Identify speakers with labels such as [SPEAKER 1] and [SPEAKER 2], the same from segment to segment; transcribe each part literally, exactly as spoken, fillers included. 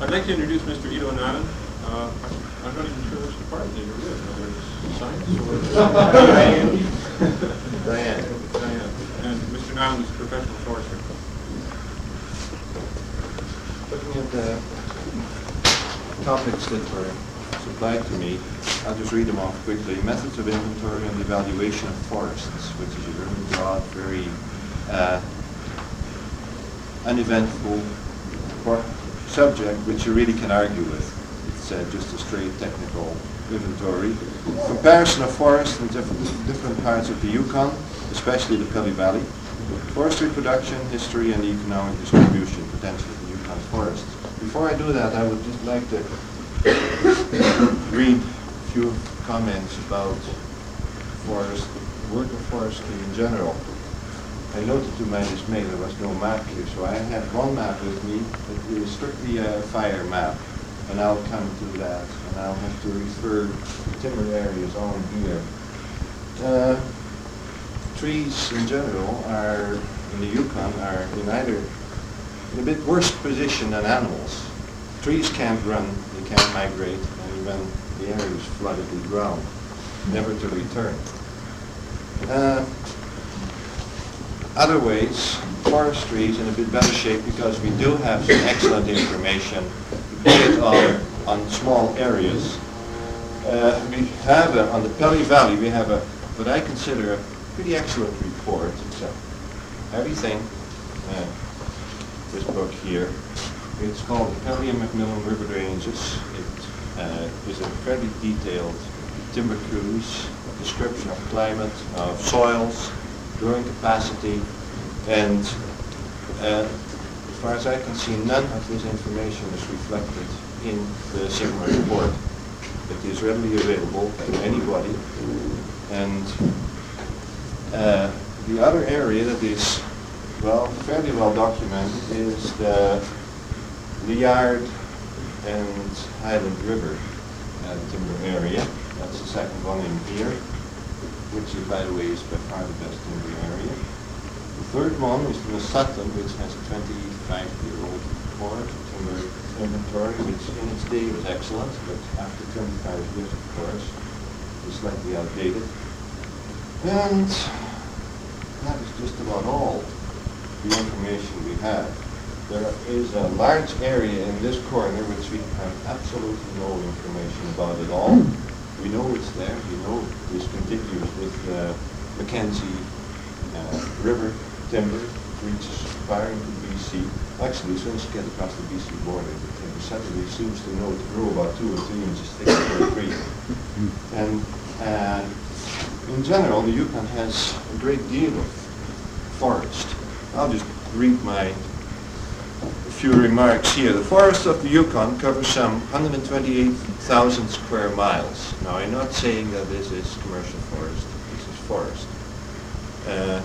[SPEAKER 1] I'd like to introduce Mister Ido Naden. Uh, I'm not even sure which department you're with, whether it's science or
[SPEAKER 2] Diane. Diane.
[SPEAKER 1] Diane. And Mister Naden is a professional forester.
[SPEAKER 2] Looking at the topics that were supplied to me, I'll just read them off quickly. Methods of inventory and evaluation of forests, which is a very broad, very uh, uneventful subject which you really can argue with. It's uh, just a straight technical inventory. Comparison of forests in different, different parts of the Yukon, especially the Pelly Valley. Forestry production, history, and the economic distribution potential of the Yukon forests. Before I do that, I would just like to read a few comments about forest, work of forestry in general. I noted to my dismay there was no map here, so I had one map with me. It is strictly a fire map, and I'll come to that, and I'll have to refer to timber areas on here. Uh, trees in general are, in the Yukon, are in either in a bit worse position than animals. Trees can't run, they can't migrate, and when the area is flooded with ground, never to return. Uh, Other ways, forestry is in a bit better shape because we do have some excellent information, be it on, on small areas. Uh, we have, a, on the Pelly Valley, we have a, what I consider a pretty excellent report. It's a everything, uh, this book here. It's called the Pelly and Macmillan River Ranges. It uh, is a fairly detailed timber cruise, description of climate, of soils, growing capacity, and uh, as far as I can see, none of this information is reflected in the Sigma report. It is readily available to anybody, and uh, the other area that is, well, fairly well documented is the Liard and Highland River uh, timber area. That's the second one in here, which is, by the way, is by far the best timber area. The third one is the Sutton, which has a twenty-five-year-old report, timber inventory, which in its day was excellent, but after twenty-five years, of course, is slightly outdated. And that is just about all the information we have. There is a large area in this corner which we have absolutely no information about at all. We know it's there. We know it's contiguous with uh, Mackenzie uh, River timber, which is far into B C. Actually, as soon as you get across the B C border, the timber suddenly seems to know to grow about two or three inches thick per tree. And uh, in general, the Yukon has a great deal of forest. I'll just read my a few remarks here. The forests of the Yukon cover some one hundred twenty-eight thousand square miles. Now, I'm not saying that this is commercial forest. This is forest. Uh,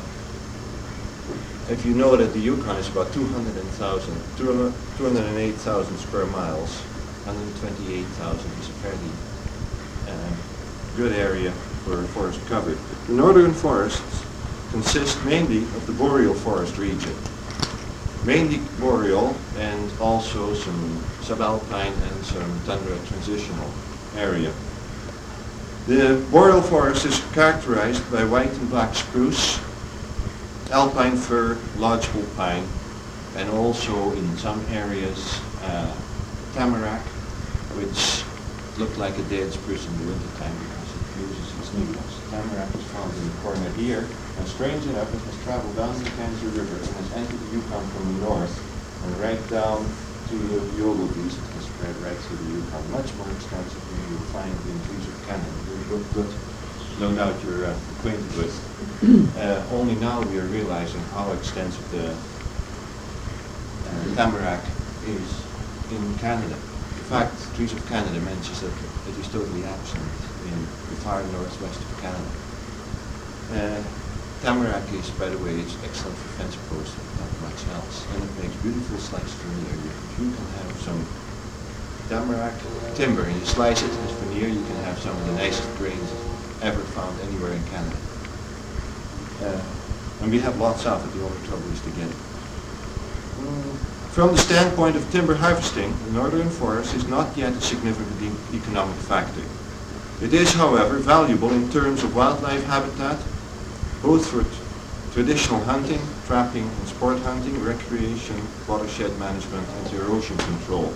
[SPEAKER 2] if you know that the Yukon is about two hundred thousand, two hundred eight thousand square miles, one hundred twenty-eight thousand is a fairly uh, good area for forest cover. The northern forests consist mainly of the boreal forest region. Mainly boreal, and also some subalpine and some tundra transitional area. The boreal forest is characterized by white and black spruce, alpine fir, lodgepole pine, and also in some areas uh, tamarack, which looked like a dead spruce in the wintertime because it loses its leaves. Tamarack is found in the corner here. And strange enough, it has traveled down the Mackenzie River and has entered the Yukon from the north and right down to the Yogulbees. It has spread right through the Yukon, much more extensive than you will find in trees of Canada. Very good, good. No doubt you're uh, acquainted with. Uh, only now we are realizing how extensive the uh, tamarack is in Canada. In fact, Trees of Canada mentions that it is totally absent in the far northwest of Canada. Uh, Tamarack is, by the way, it's excellent for fence posts, not much else, and it makes beautiful sliced veneer. If you can have some tamarack timber and you slice it as veneer, you can have some of the nicest grains ever found anywhere in Canada. Uh, and we have lots of it. The only trouble is to get it. Mm. From the standpoint of timber harvesting, the northern forest is not yet a significant e- economic factor. It is, however, valuable in terms of wildlife habitat, both for t- traditional hunting, trapping and sport hunting, recreation, watershed management and erosion control.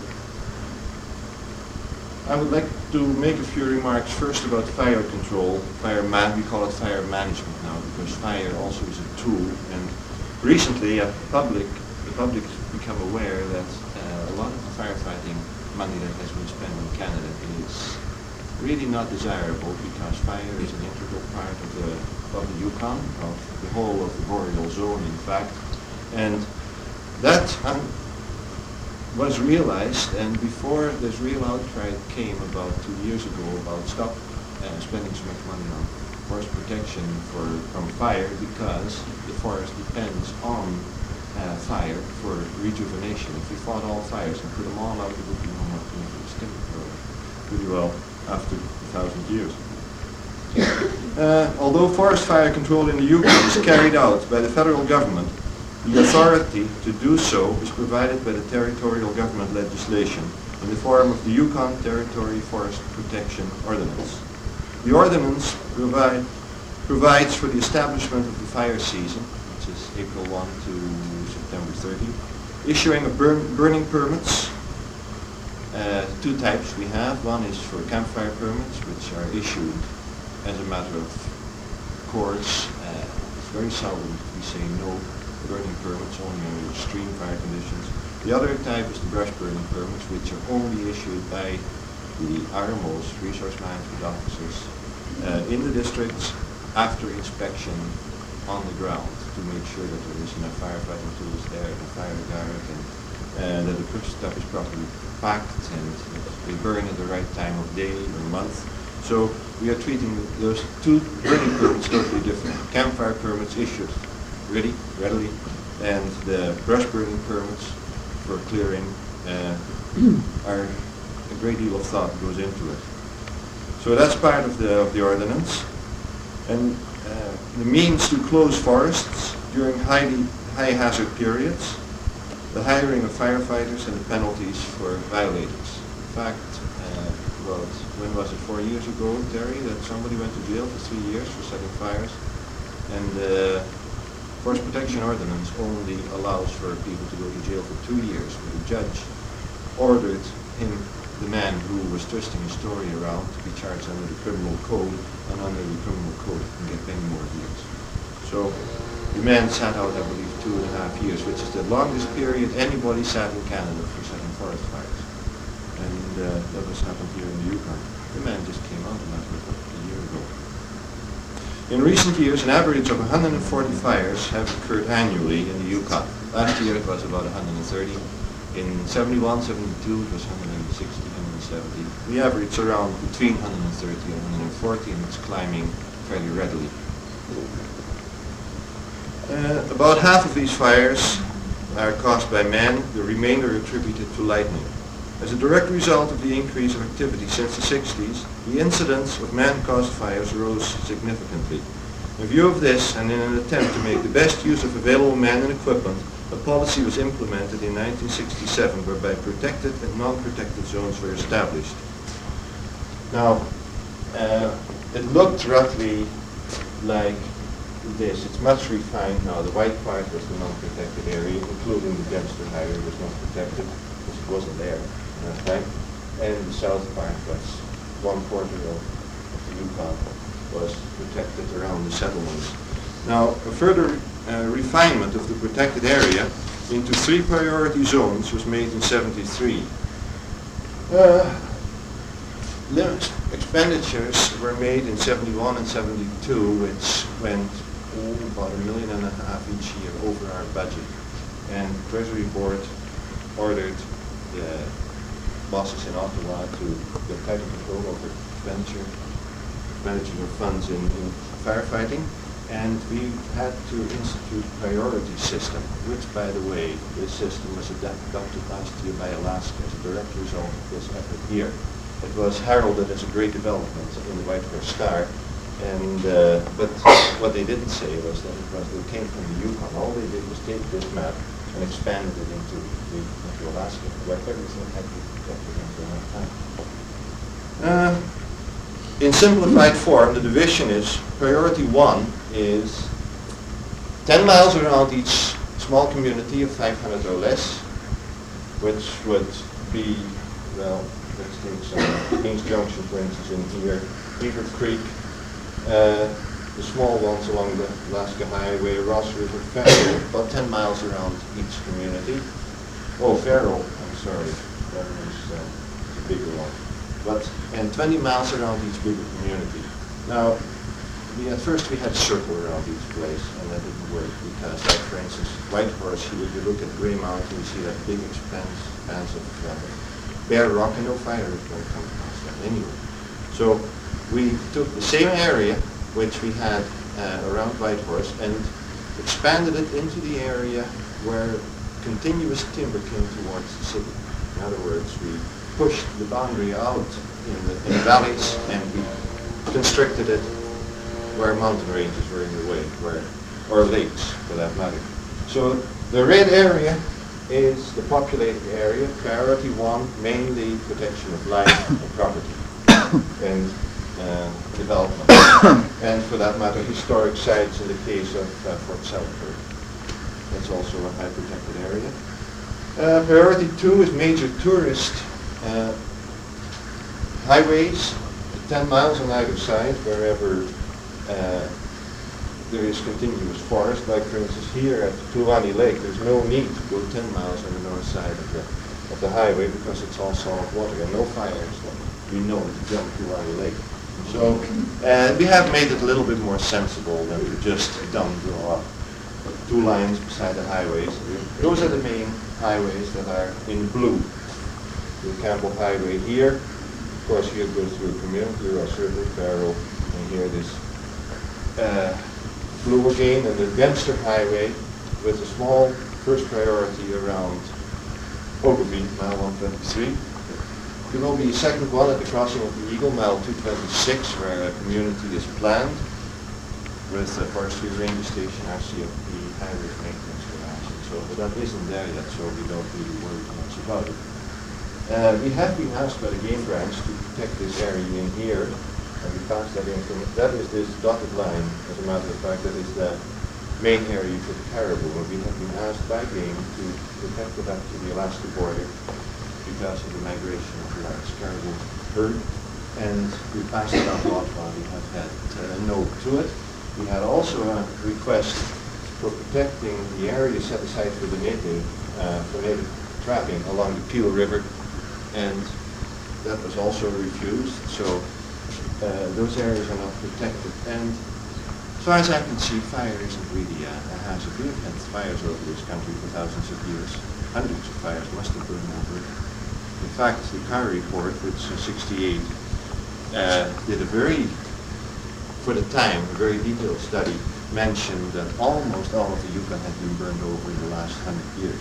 [SPEAKER 2] I would like to make a few remarks first about fire control. Fire man, we call it fire management now because fire also is a tool. And recently, uh, public, the public has become aware that uh, a lot of the firefighting money that has been spent in Canada is really not desirable because fire is an integral part of the of the Yukon, of the whole of the boreal zone, in fact, and that um, was realized, and before this real outcry came about two years ago about stop uh, spending so much money on forest protection for from fire because the forest depends on uh, fire for rejuvenation. If we fought all fires and put them all out, it would be no more to extinct pretty well after a thousand years. Uh, although forest fire control in the Yukon is carried out by the federal government, the authority to do so is provided by the territorial government legislation in the form of the Yukon Territory Forest Protection Ordinance. The ordinance provide, provides for the establishment of the fire season, which is April first to September thirtieth, issuing of burn, burning permits. Uh, two types we have. One is for campfire permits, which are issued as a matter of course. Uh, it's very seldom we say no burning permits, only under extreme fire conditions. The other type is the brush burning permits, which are only issued by the R M Os, resource management officers, uh, in the districts after inspection on the ground to make sure that there is enough firefighting tools there, the fire guard, and uh, that the stuff is properly packed and they burn at the right time of day or month. So we are treating those two burning permits totally different. Campfire permits issued ready, readily, and the brush burning permits for clearing uh, are a great deal of thought goes into it. So that's part of the of the ordinance, and uh, the means to close forests during highly high hazard periods, the hiring of firefighters, and the penalties for violators. In fact, uh, about when was it? Four years ago, Terry, that somebody went to jail for three years for setting fires, and the uh, Forest Protection Ordinance only allows for people to go to jail for two years. But the judge ordered him, the man who was twisting his story around, to be charged under the criminal code, and under the criminal code and get many more years. So the man sat out, I believe, two and a half years, which is the longest period anybody sat in Canada for setting forest fires. And uh, that was happened here in the Yukon. The man just came out, and that was a year ago. In recent years, an average of one hundred forty fires have occurred annually in the Yukon. Last year it was about one hundred thirty. In seventy-one, seventy-two it was one hundred sixty, one hundred seventy. The average around between one hundred thirty and one hundred forty, and it's climbing fairly readily. Uh, about half of these fires are caused by man, the remainder attributed to lightning. As a direct result of the increase of activity since the sixties, the incidence of man-caused fires rose significantly. In view of this, and in an attempt to make the best use of available men and equipment, a policy was implemented in nineteen sixty-seven whereby protected and non-protected zones were established. Now, uh, it looked roughly like this. It's much refined now. The white part was the non-protected area, including the Dempster Highway was not protected because it wasn't there at that time. And the south part was one quarter of, of the Yukon was protected around the settlements. Now, a further uh, refinement of the protected area into three priority zones was made in seventy-three. Uh, expenditures were made in seventy-one and seventy-two, which went oh, about a million and a half each year over our budget. And Treasury Board ordered the bosses in Ottawa to get tighter control over expenditure, managing of funds in, in firefighting. And we had to institute a priority system, which, by the way, this system was adopted last year by Alaska as a direct result of this effort here. It was heralded as a great development in the White Horse Star, and uh, but what they didn't say was that it was it came from the Yukon. All they did was take this map and and expanded it into, the, into Alaska, where everything had to be protected until that time. Uh, in simplified form, the division is, priority one is ten miles around each small community of five hundred or less, which would be, well, let's take some Kings Junction, for instance, in here, Beaver Creek, uh, the small ones along the Alaska Highway, Ross River, Farrell, about ten miles around each community. Oh, Farrell, I'm sorry, that was uh, the bigger one. But, and twenty miles around each bigger community. Now, we, at first we had a circle around each place, and that didn't work because, like for instance, Whitehorse, if you look at Grey Mountain, you see that big expanse, expanse of uh, bare rock, and no fire is going to come across that anyway. So we took the same area which we had uh, around Whitehorse and expanded it into the area where continuous timber came towards the city. In other words, we pushed the boundary out in the, in the valleys, and we constricted it where mountain ranges were in the way, where, or lakes for that matter. So the red area is the populated area, priority one, mainly protection of life and property and uh, development. And for that matter, historic sites in the case of uh, Fort Selkirk. That's also a high protected area. Uh, priority two is major tourist uh, highways, ten miles on either side, wherever uh, there is continuous forest. Like for instance here at Tulani Lake, there's no need to go ten miles on the north side of the, of the highway because it's all salt water and no fires that we know to jump Tulani Lake. So uh, we have made it a little bit more sensible than to just dumb draw up two lines beside the highways. Those are the main highways that are in blue. The Campbell Highway here, of course here it goes through a community, Ross River, Farrell, and here it is uh, blue again, and the Dempster Highway with a small first priority around Ogilvie, mile one twenty-three. There will be a second one at the crossing of the Eagle, mile two twenty-six, where a community is planned with a forestry ranger station, R C M P, highway maintenance garage, and so, but that isn't there yet, so we don't really worry too much about it. Uh, we have been asked by the game branch to protect this area in here, and we passed that information. That is this dotted line, as a matter of fact, that is the main area for the caribou, and we have been asked by game to protect it up to the Alaska border because of the migration of the large caribou herd, and we passed it on lot while we have had uh, a note to it. We had also a request for protecting the area set aside for the native, uh, for native trapping along the Peel River, and that was also refused. So uh, those areas are not protected. And as far as I can see, fire isn't really a, a hazard. We've had fires over this country for thousands of years. Hundreds of fires must have burned over it. In fact, the Carr report, which in sixty-eight uh, did a very, for the time, a very detailed study, mentioned that almost all of the Yukon had been burned over in the last hundred years.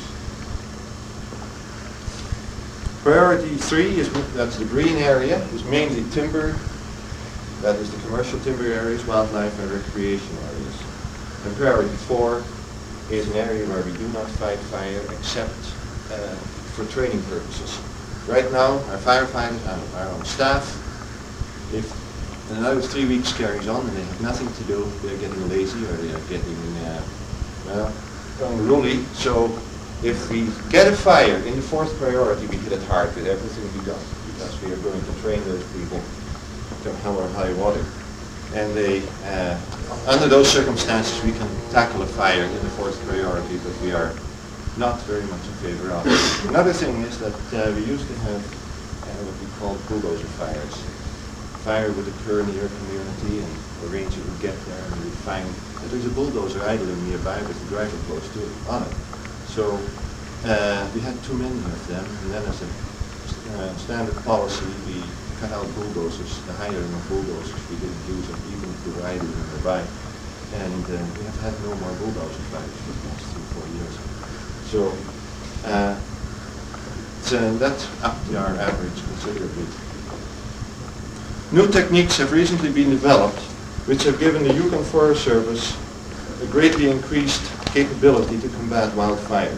[SPEAKER 2] Priority three is, that's the green area, is mainly timber. That is the commercial timber areas, wildlife and recreation areas. And priority four is an area where we do not fight fire except uh, for training purposes. Right now, our firefighters and our own staff, if another three weeks carries on and they have nothing to do, they're getting lazy or they're getting uh, well, unruly. So if we get a fire in the fourth priority, we hit it hard with everything we got, because we are going to train those people to hell or high water. And they, uh, under those circumstances, we can tackle a fire in the fourth priority, but we are not very much in favor of it. Another thing is that uh, we used to have uh, what we call bulldozer fires. Fire would occur near a community, and the ranger would get there and we would find that there's a bulldozer idling nearby with the driver close to it, on it. So uh, we had too many of them, and then as a uh, standard policy, we cut out bulldozers, the hiring of bulldozers. We didn't use them even if we were idling nearby. And uh, we have had no more bulldozer fires for the past three, four years. So uh, uh, that upped our average considerably. New techniques have recently been developed which have given the Yukon Forest Service a greatly increased capability to combat wildfire.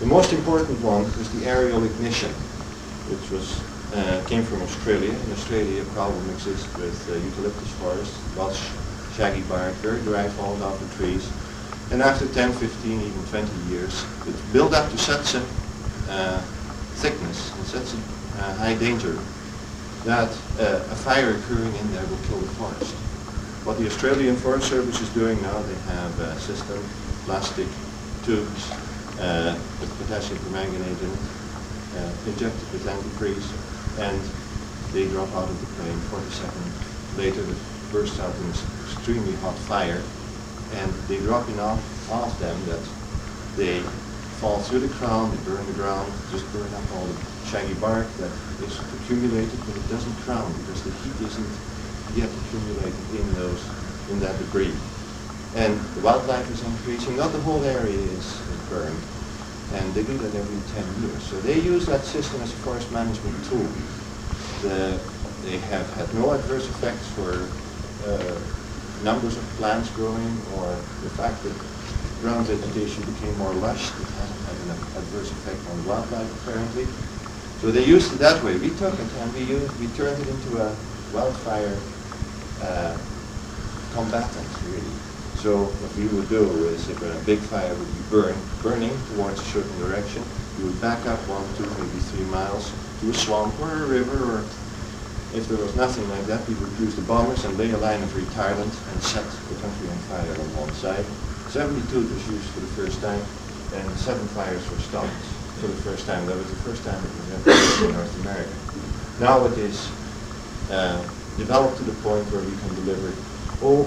[SPEAKER 2] The most important one is the aerial ignition, which was uh, came from Australia. In Australia, a problem exists with uh, eucalyptus forest, lots of shaggy bark, very dry, falling off the trees. And after ten, fifteen, even twenty years, it's built up to such a uh, thickness and such a uh, high danger that uh, a fire occurring in there will kill the forest. What the Australian Forest Service is doing now, they have a system, plastic tubes uh, with potassium permanganate in it, uh, injected with antifreeze, and they drop out of the plane. forty seconds later, it bursts out in this extremely hot fire, and they drop enough of them that they fall through the ground, they burn the ground, just burn up all the shaggy bark that is accumulated, but it doesn't crown because the heat isn't yet accumulated in those, in that debris. And the wildlife is increasing, not the whole area is, is burned, and they do that every ten years. So they use that system as a forest management tool. The, they have had no adverse effects for uh, numbers of plants growing, or the fact that ground vegetation became more lush. It hasn't had an adverse effect on wildlife, apparently. So they used it that way. We took it and we used, we turned it into a wildfire uh, combatant, really. So what we would do is, if a big fire would be burn, burning towards a certain direction, we would back up one, two, maybe three miles to a swamp or a river, or if there was nothing like that, we would use the bombers and lay a line of retardant and set the country on fire on one side. seventy-two was used for the first time, and seven fires were stopped for the first time. That was the first time it was ever used in North America. Now it is uh, developed to the point where we can deliver oh,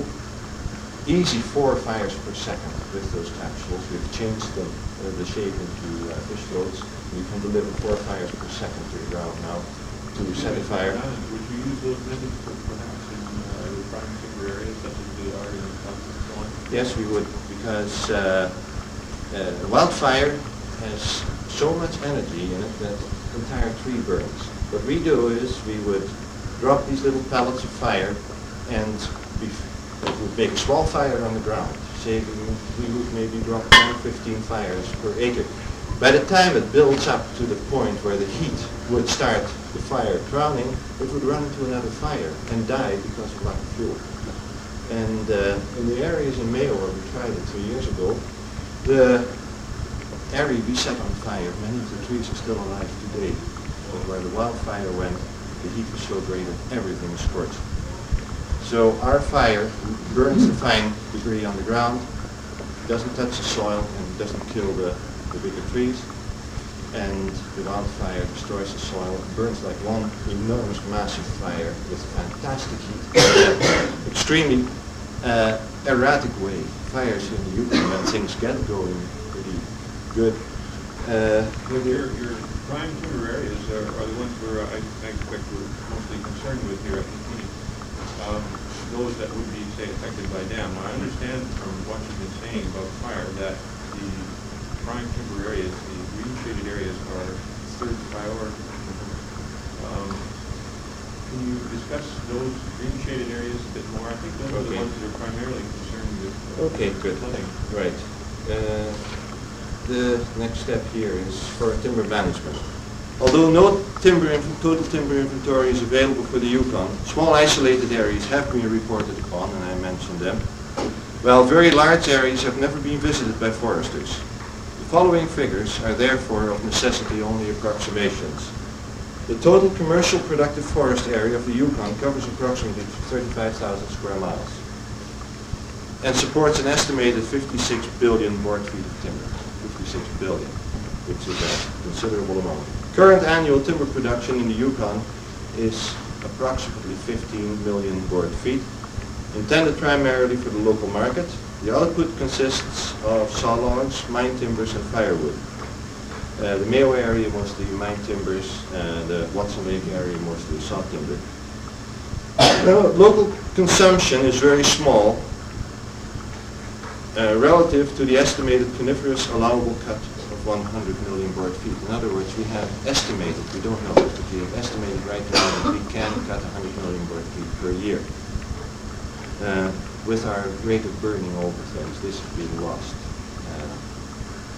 [SPEAKER 2] easy four fires per second with those capsules. We've changed the, uh, the shape into uh, fish floats. We can deliver four fires per second to the ground now to set a fire.
[SPEAKER 1] Would you use those methods for perhaps in uh, the prime timber areas such as the Arctic and so on?
[SPEAKER 2] Yes, we would, because uh, uh, a wildfire has so much energy in it that the entire tree burns. What we do is we would drop these little pellets of fire, and we would make a small fire on the ground. Say we would maybe drop ten or fifteen fires per acre. By the time it builds up to the point where the heat would start the fire drowning, it would run into another fire and die because of lack of fuel. And uh, in the areas in Mayo where we tried it two years ago, the area we set on fire, many of the trees are still alive today. But where the wildfire went, the heat was so great that everything was scorched. So our fire burns the fine debris on the ground, doesn't touch the soil, and doesn't kill the, the bigger trees. And the wildfire destroys the soil, burns like one enormous massive fire with fantastic heat. Extremely uh, erratic way. Fires in the Yukon when things get going pretty good. Uh,
[SPEAKER 1] well, your, your prime timber areas are, are the ones where I, I expect we're mostly concerned with here at the meeting. Um, those that would be, say, affected by dam. Now, I understand from what you've been saying about fire that the prime timber areas, the green shaded areas, are third priority. Um, can you discuss those green shaded areas a bit more? I think those okay. are the ones that are primarily concerned with uh,
[SPEAKER 2] okay, good.
[SPEAKER 1] flooding.
[SPEAKER 2] Right. Uh, the next step here is for timber management. Although no timber total timber inventory is available for the Yukon, small isolated areas have been reported upon, and I mentioned them, while very large areas have never been visited by foresters. The following figures are therefore of necessity only approximations. The total commercial productive forest area of the Yukon covers approximately thirty-five thousand square miles and supports an estimated fifty-six billion board feet of timber. fifty-six billion, which is a considerable amount. Current annual timber production in the Yukon is approximately fifteen million board feet, intended primarily for the local market. The output consists of saw logs, mine timbers, and firewood. Uh, the Mayo area mostly mine timbers, uh, the Watson Lake area mostly saw timber. Now, local consumption is very small uh, relative to the estimated coniferous allowable cut of one hundred million board feet. In other words, we have estimated, we don't know, but we have estimated right now that we can cut one hundred million board feet per year. Uh, with our rate of burning over things, this is being lost. Uh,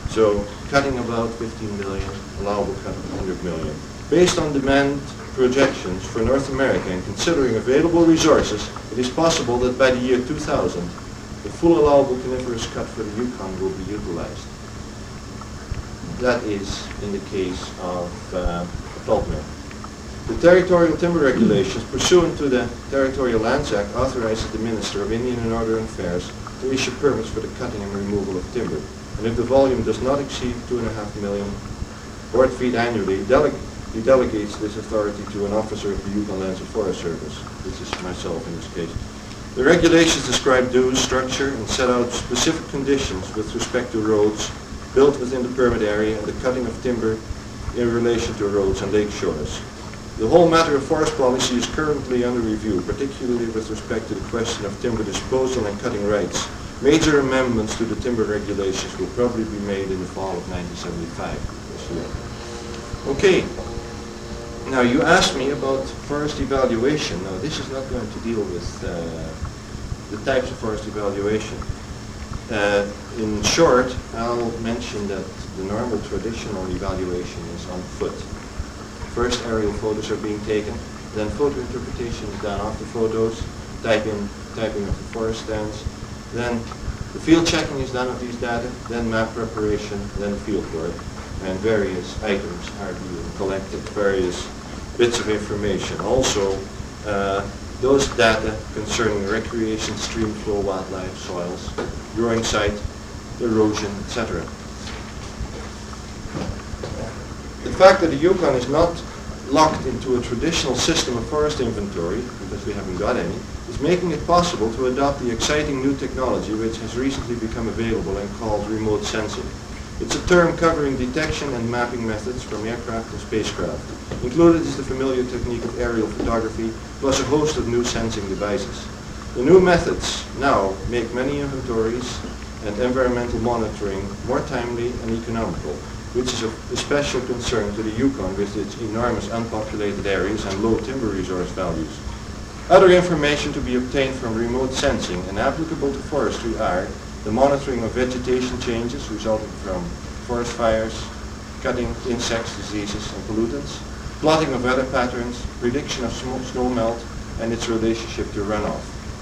[SPEAKER 2] So cutting about fifteen million, allowable cut of one hundred million. Based on demand projections for North America and considering available resources, it is possible that by the year two thousand, the full allowable coniferous cut for the Yukon will be utilized. That is in the case of uh, a pulp mill. The territorial timber regulations pursuant to the Territorial Lands Act authorizes the Minister of Indian and Northern Affairs to issue permits for the cutting and removal of timber. And if the volume does not exceed two and a half million board feet annually, delega he delegates this authority to an officer of the Yukon Lands and Forest Service. This is myself in this case. The regulations describe dues, structure, and set out specific conditions with respect to roads built within the permit area and the cutting of timber in relation to roads and lake shores. The whole matter of forest policy is currently under review, particularly with respect to the question of timber disposal and cutting rights. Major amendments to the timber regulations will probably be made in the fall of nineteen seventy-five this year. Okay. Now you asked me about forest evaluation. Now this is not going to deal with uh, the types of forest evaluation. Uh, in short, I'll mention that the normal traditional evaluation is on foot. First aerial photos are being taken, then photo interpretation is done of the photos, typing, typing of the forest stands, then the field checking is done of these data, then map preparation, then field work, and various items are being collected, various bits of information. Also, uh, those data concerning recreation, stream flow, wildlife, soils, growing site, erosion, et cetera. The fact that the Yukon is not locked into a traditional system of forest inventory, because we haven't got any, is making it possible to adopt the exciting new technology which has recently become available and called remote sensing. It's a term covering detection and mapping methods from aircraft and spacecraft. Included is the familiar technique of aerial photography, plus a host of new sensing devices. The new methods now make many inventories and environmental monitoring more timely and economical, which is of special concern to the Yukon with its enormous unpopulated areas and low timber resource values. Other information to be obtained from remote sensing and applicable to forestry are the monitoring of vegetation changes resulting from forest fires, cutting insects, diseases, and pollutants, plotting of weather patterns, prediction of snow melt, and its relationship to runoff.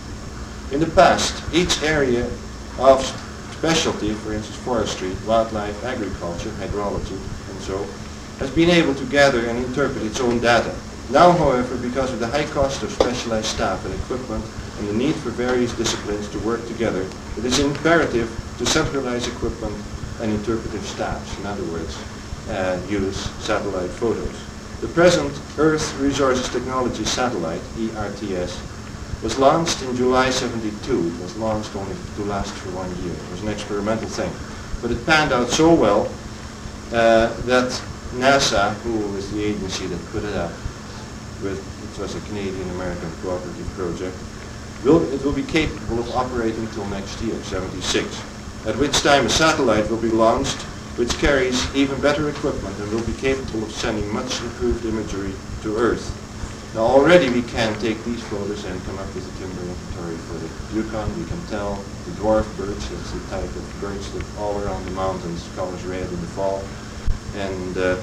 [SPEAKER 2] In the past, each area of specialty, for instance forestry, wildlife, agriculture, hydrology, and so, has been able to gather and interpret its own data. Now, however, because of the high cost of specialized staff and equipment and the need for various disciplines to work together, it is imperative to centralize equipment and interpretive staffs. In other words, uh, use satellite photos. The present Earth Resources Technology Satellite, E R T S, was launched in July seventy-two. It was launched only to last for one year. It was an experimental thing. But it panned out so well uh, that NASA, who is the agency that put it up, with, it was a Canadian-American cooperative project, will, it will be capable of operating until next year, seventy-six, at which time a satellite will be launched which carries even better equipment and will be capable of sending much improved imagery to Earth. Now already we can take these photos and come up with a timber inventory for the Yukon. We can tell the dwarf birch, that's the type of birch that all around the mountains colors red in the fall. And uh,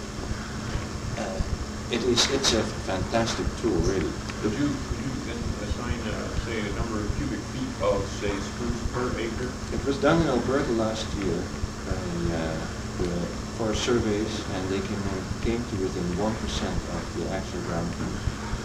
[SPEAKER 2] uh, it is, it's a fantastic tool, really.
[SPEAKER 1] Could you, could you then assign, uh, say, a number of cubic feet of, say, spruce per acre?
[SPEAKER 2] It was done in Alberta last year by uh, the forest surveys, and they came, in, came to within one percent of the actual ground truth.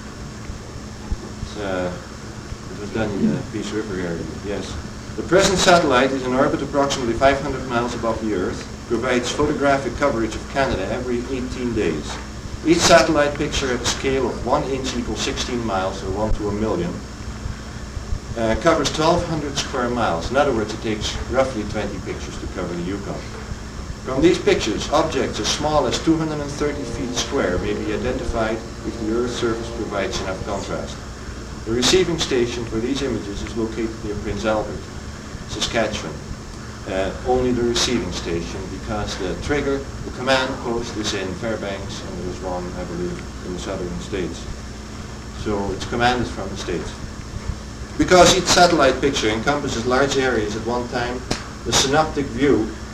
[SPEAKER 2] Uh, it was done in the Peace River area, yes. The present satellite is in orbit approximately five hundred miles above the Earth, provides photographic coverage of Canada every eighteen days. Each satellite picture at a scale of one inch equals sixteen miles, or one to a million, uh, covers twelve hundred square miles. In other words, it takes roughly twenty pictures to cover the Yukon. From these pictures, objects as small as two hundred thirty feet square may be identified if the Earth's surface provides enough contrast. The receiving station for these images is located near Prince Albert, Saskatchewan. Uh, only the receiving station, because the trigger, the command post is in Fairbanks, and there is one, I believe, in the southern states. So it's commanded from the states. Because each satellite picture encompasses large areas at one time, the synoptic view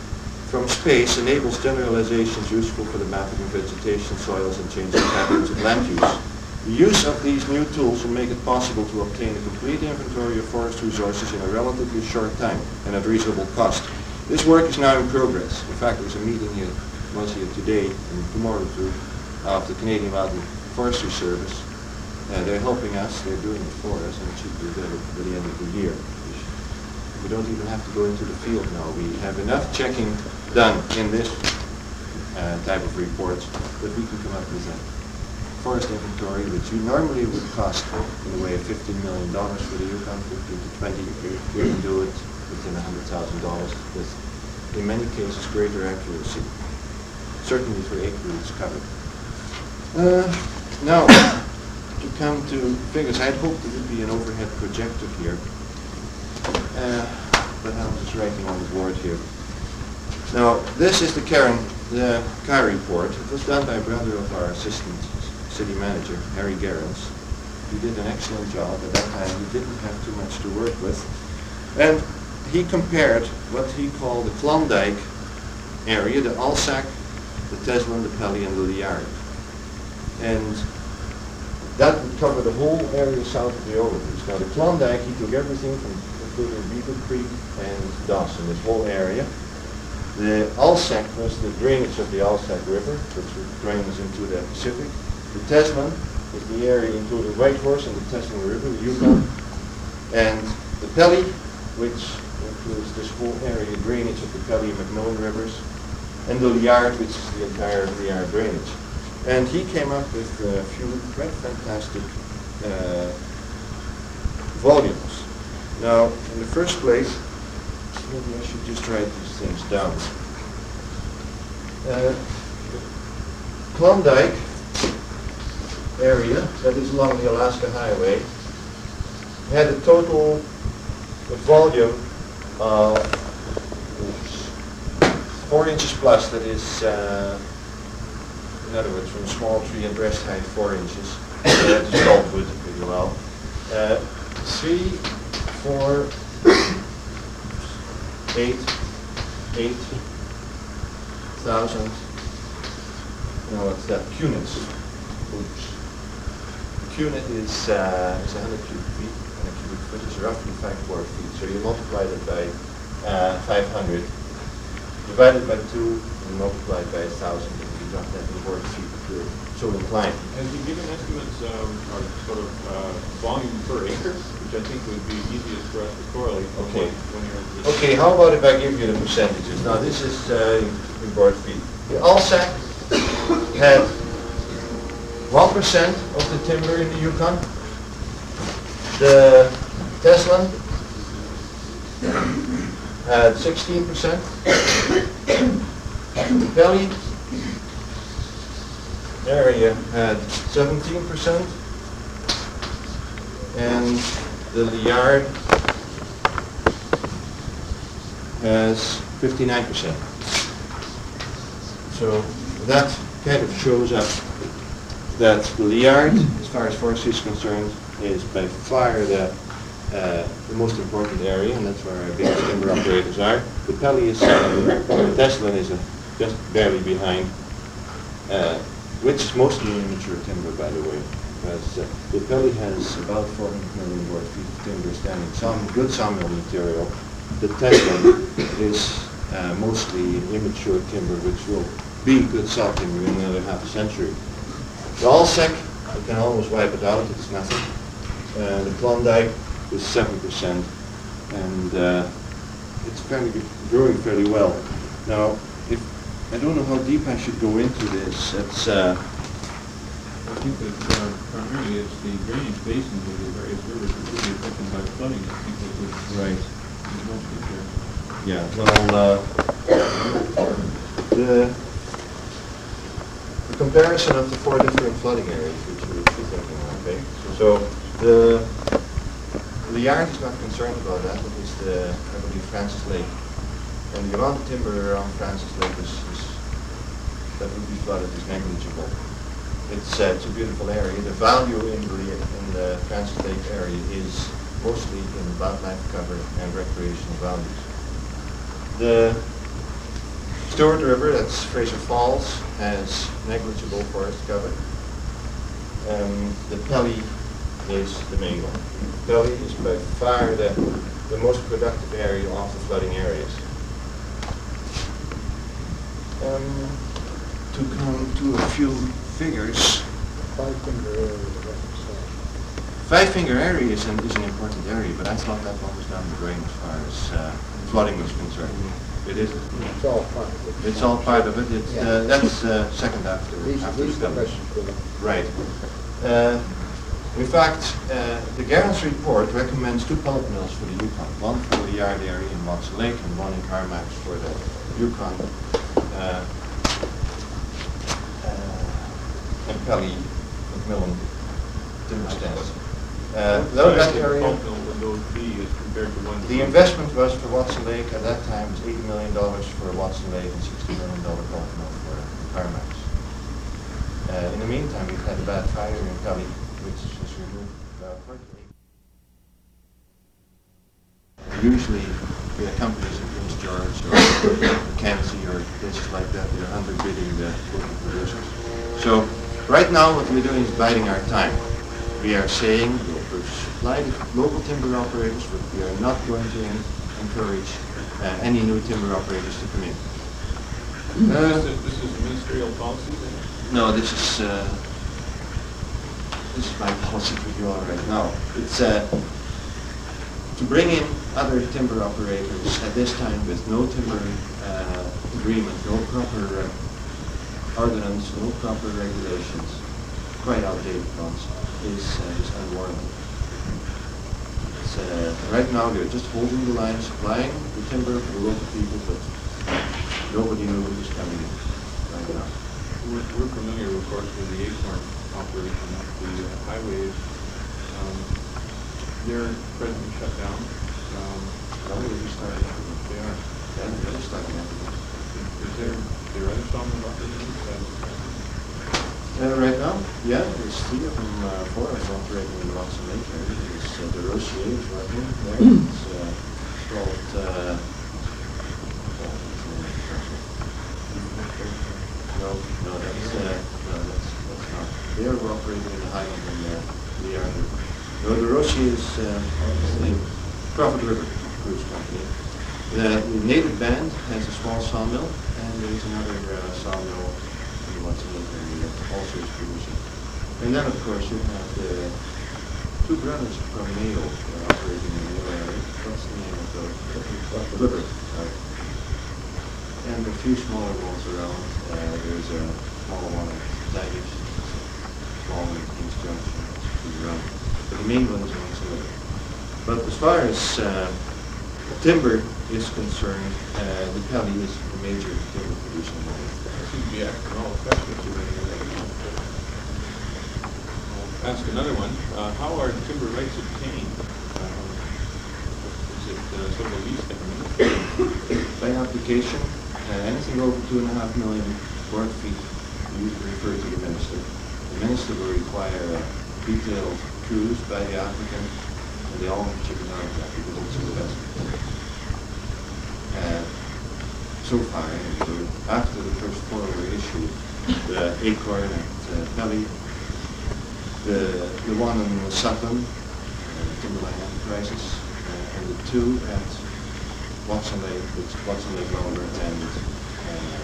[SPEAKER 2] from space enables generalizations useful for the mapping of vegetation, soils, and changing patterns of land use. The use of these new tools will make it possible to obtain a complete inventory of forest resources in a relatively short time and at reasonable cost. This work is now in progress. In fact, there's a meeting here, was here today and tomorrow too, of the Canadian Mountain Forestry Service. Uh, they're helping us, they're doing it for us, and it should be done by the end of the year. We don't even have to go into the field now. We have enough checking done in this uh, type of reports that we can come up with a forest inventory which you normally would cost in the way of fifteen million dollars for the Yukon, fifteen to twenty. We can do it within one hundred thousand dollars with, in many cases, greater accuracy. Certainly for acreage covered. Uh, now, to come to figures, I'd hoped there would be an overhead projector here. Uh, but I'm just writing on the board here. Now, this is the Karen, the C A R report. It was done by a brother of our assistant city manager, Harry Gerrans. He did an excellent job. At that time, he didn't have too much to work with. And he compared what he called the Klondike area, the Alsac, the Teslin, the Pelly, and the Liard. And that would cover the whole area south of the Overbridge. Now, the Klondike, he took everything from including Beaver Creek and Dawson, this whole area. The Alsac was the drainage of the Alsac River, which drains into the Pacific. The Teslin is the area including Whitehorse and the Teslin River, the Yukon. And the Pelly, which includes this whole area drainage of the Pelly and Macmillan rivers. And the Liard, which is the entire Liard drainage. And he came up with a few quite fantastic uh, volumes. Now, in the first place, maybe I should just write these things down. Uh, Klondike area, that is along the Alaska Highway, had a total volume of oops, four inches plus, that is, uh, in other words, from a small tree and breast height, four inches. That is pulpwood pretty well. Uh, three, four, eight, eight thousand. No, what's that? Cunits. Oops. A cunit is uh, is one hundred cubic feet, and a cubic foot is roughly five square feet. So you multiply that by uh, five hundred, divide it by two, and multiply it by a thousand, and you got that in word feet if you're so inclined.
[SPEAKER 1] Has he given estimates um, or sort of uh, volume per acre, which I think would be easiest for us to correlate?
[SPEAKER 2] Okay.
[SPEAKER 1] When you're
[SPEAKER 2] Okay, how about if I give you the percentages? Now this is uh, in board feet. The Alsac had one percent of the timber in the Yukon. The Teslin had sixteen percent. The Pelly area had seventeen percent. And the Liard has fifty-nine percent. So that kind of shows up that the Liard, as far as forestry is concerned, is by far the, uh, the most important area, and that's where our biggest timber operators are. The Pelly is, uh, the Teslin is uh, just barely behind, uh, which is mostly immature timber, by the way. Because uh, the Pelly has about four hundred million board feet of timber standing, some good sawmill material. The Teslin is uh, mostly immature timber, which will be good saw timber in another half a century. The Alsac, you can almost wipe it out, it's nothing. Uh, the Klondike is seven percent, and uh, it's fairly growing fairly well. Now, if I don't know how deep I should go into this, it's uh,
[SPEAKER 1] I think that uh, primarily it's the drainage basins of the various rivers that would be affected by flooding. I think that would
[SPEAKER 2] right.
[SPEAKER 1] be mostly there.
[SPEAKER 2] Yeah, well, uh, the, the comparison of the four different flooding areas which we would be thinking of, okay? So, so the Liard is not concerned about that, it is the, I believe, Francis Lake. And the amount of timber around Francis Lake is, is that would be flooded is negligible. It's, uh, it's a beautiful area. The value in the, in the Francis Lake area is mostly in wildlife cover and recreational values. The Stewart River, that's Fraser Falls, has negligible forest cover. Um, the Pelly is the main one. Pelly is by far the, the most productive area of the flooding areas. Um, to come to a few figures.
[SPEAKER 3] Five finger area.
[SPEAKER 2] Five Finger area is an, is an important area, but I thought that one was down the drain as far as uh, flooding was concerned. It is.
[SPEAKER 3] It's all part of it.
[SPEAKER 2] It's all part of it. It's,
[SPEAKER 3] Yeah.
[SPEAKER 2] uh, that's uh, second after
[SPEAKER 3] These,
[SPEAKER 2] after
[SPEAKER 3] these are the
[SPEAKER 2] Stellar.
[SPEAKER 3] questions for them.
[SPEAKER 2] Right. Uh, in fact, uh, the Garrett's report recommends two pulp mills for the Yukon. One for the Yard area in Watson Lake and one in Carmax for the Yukon uh, uh, and Pelly, McMillan timber stands. Uh, though
[SPEAKER 1] What
[SPEAKER 2] that
[SPEAKER 1] size of
[SPEAKER 2] area,
[SPEAKER 1] pulp mill would those be as compared to one?
[SPEAKER 2] the investment was for Watson Lake at that time was eighty million dollars for Watson Lake and sixty million dollar pulp mill for Carmax. Uh, in the meantime, we've had a bad fire in Pelly, which has removed uh, quite a bit. Usually, the companies in Prince George or Mackenzie or places like that, they're underbidding the local producers. So, right now, what we're doing is biding our time. We are saying we'll supply the local timber operators, but we are not going to en encourage uh, any new timber operators to come in. Uh,
[SPEAKER 1] This is, this is ministerial policy then?
[SPEAKER 2] No, this is uh, this is my policy for you all right now. It's uh, to bring in other timber operators at this time with no timber uh, agreement, no proper uh, ordinance, no proper regulations, quite outdated ones, is uh, is unwarranted. It's, uh, right now they're just holding the line, supplying the timber for the local people, but nobody knows who's coming in right now.
[SPEAKER 1] We're, we're familiar, of course, with the Acorn operation up the uh, highways. Um, they're presently shut down. Um,
[SPEAKER 2] Now they're restarting.
[SPEAKER 1] they are.
[SPEAKER 2] Yeah, they're restarting everything.
[SPEAKER 1] Is there, there other sawmill operations that,
[SPEAKER 2] Uh, right now, yeah, there's three of them, uh, four of them operating in Watson Lake area. There's uh, the Rossier is working there. It's uh, called, uh, no, no, that's, uh, no, that's, that's not. They are operating in the Highland and uh, the other. No, the Rossier is, uh, is the Prophet River Cruise Company. The, the native band has a small sawmill, and there is another uh, sawmill in Watson Lake area that also is producing. And then, of course, you have the two brothers from Mayo who are operating in the Mayo area. What's the name of those? Liver. Right. And a few smaller ones around. Uh, there's a smaller one at Daggett, small one at King's Junction, around. But the main one is Watson Lake. But as far as uh, timber is concerned, uh, the Pelly is the major timber producing area.
[SPEAKER 1] that seems to be asking all the questions already. I'll ask another one. Uh, how are timber rights obtained? Um, is it uh, sort of a lease agreement?
[SPEAKER 2] By application, uh, anything over two and a half million board feet, you usually refer to the minister. The minister will require a detailed cruise by the applicant, and they all chip it out of that because it's the best. Uh, so far, anyway, after the first four were issued, the Acorn at uh, Pelly, the the one in Sutton, uh, Timberline Enterprises, uh, and the two at Watson Lake, which Watson Lake Lumber and uh,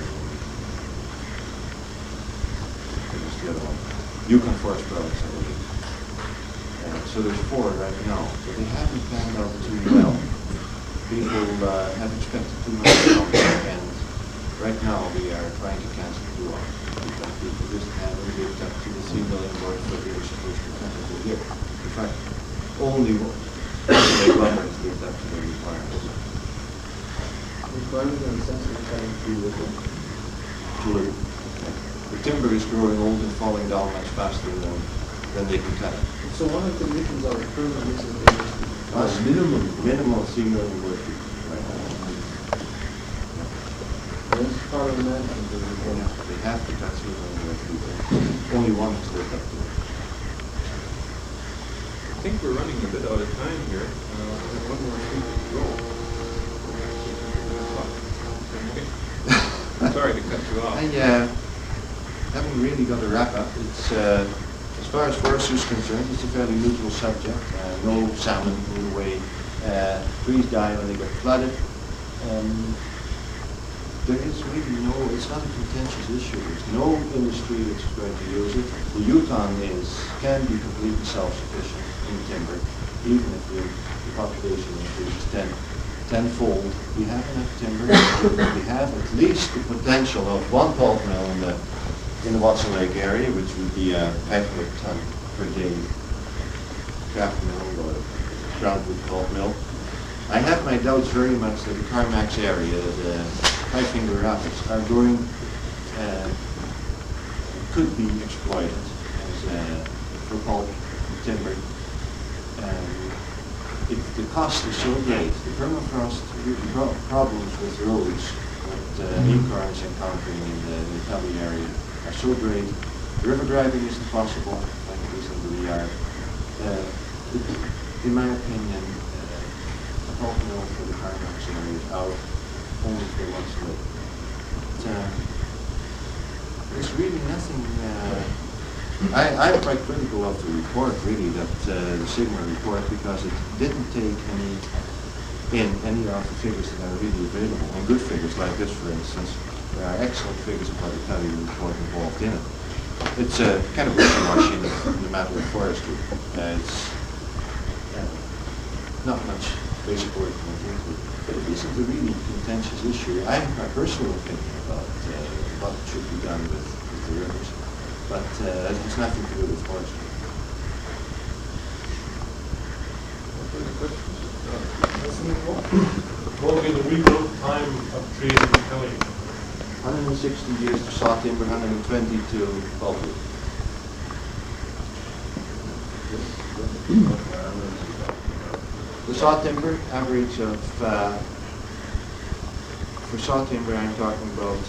[SPEAKER 2] what was the other one? Yukon Forest Products, I believe. Uh, so there's four right now, but they haven't panned out too well. People uh, have expected too much from them, and right now we are trying to cancel two of them. Because people just haven't lived up to the three million board foot we were supposed to cancel a year. In fact, only Watson Lake Lumber has lived up to their requirements.
[SPEAKER 3] Requirements and essentially trying to with it.
[SPEAKER 2] True. Okay. The timber is growing old and falling down much faster than, than they can cut it.
[SPEAKER 3] So one of the conditions of the permit is that they must be
[SPEAKER 2] Uh, minimum, minimum three million board feet right now.
[SPEAKER 3] And it's part of the management of the
[SPEAKER 2] Yeah,
[SPEAKER 3] report.
[SPEAKER 2] they have to cut three million board feet. Only one has lived up to it.
[SPEAKER 1] I think we're running a bit out of time here. Uh, we have one more thing to go. Okay. Sorry to cut you off.
[SPEAKER 2] I uh, haven't really got a wrap up. It's, uh, as far as forestry is concerned, it's a fairly neutral subject. Uh, no salmon in the way. Uh, trees die when they get flooded. Um, there is really no, it's not a contentious issue. There's no industry that's going to use it. The Yukon is, can be completely self-sufficient in timber, even if the, the population increases ten, tenfold. We have enough timber. We have at least the potential of one pulp mill in the, in the Watson Lake area, which would be a five hundred ton per day craft mill or groundwood pulp mill. I have my doubts very much that the Carmacks area, the Five Finger Rapids, are going, uh, could be exploited as uh, for pulp timber. Um, it, the cost is so great. The permafrost the pro problems with roads that uh, acorns encountering in the, in the Pelly area are so great. River driving isn't possible, like it is in the V R. Uh, it, in my opinion, pulp mill for the Carmacks area is out only for what's left. Uh, there's really nothing. Uh, I, I'm quite critical of the report, really, that uh, the Sigma report, because it didn't take any in any of the figures that are really available, and good figures like this, for instance. There are excellent figures about the Pelly report involved in it. It's a uh, kind of wishy-washy in, in the matter of forestry. Uh, it's uh, not much basic work went into it. But it isn't a really contentious issue. I have my personal opinion about uh, what should be done with, with the rivers, but uh, it has nothing to do with forestry.
[SPEAKER 4] What will be the regrowth time of trees in the Pelly?
[SPEAKER 2] one hundred sixty years to saw timber, one hundred twenty to pulpwood. The saw timber average of, uh, for saw timber I'm talking about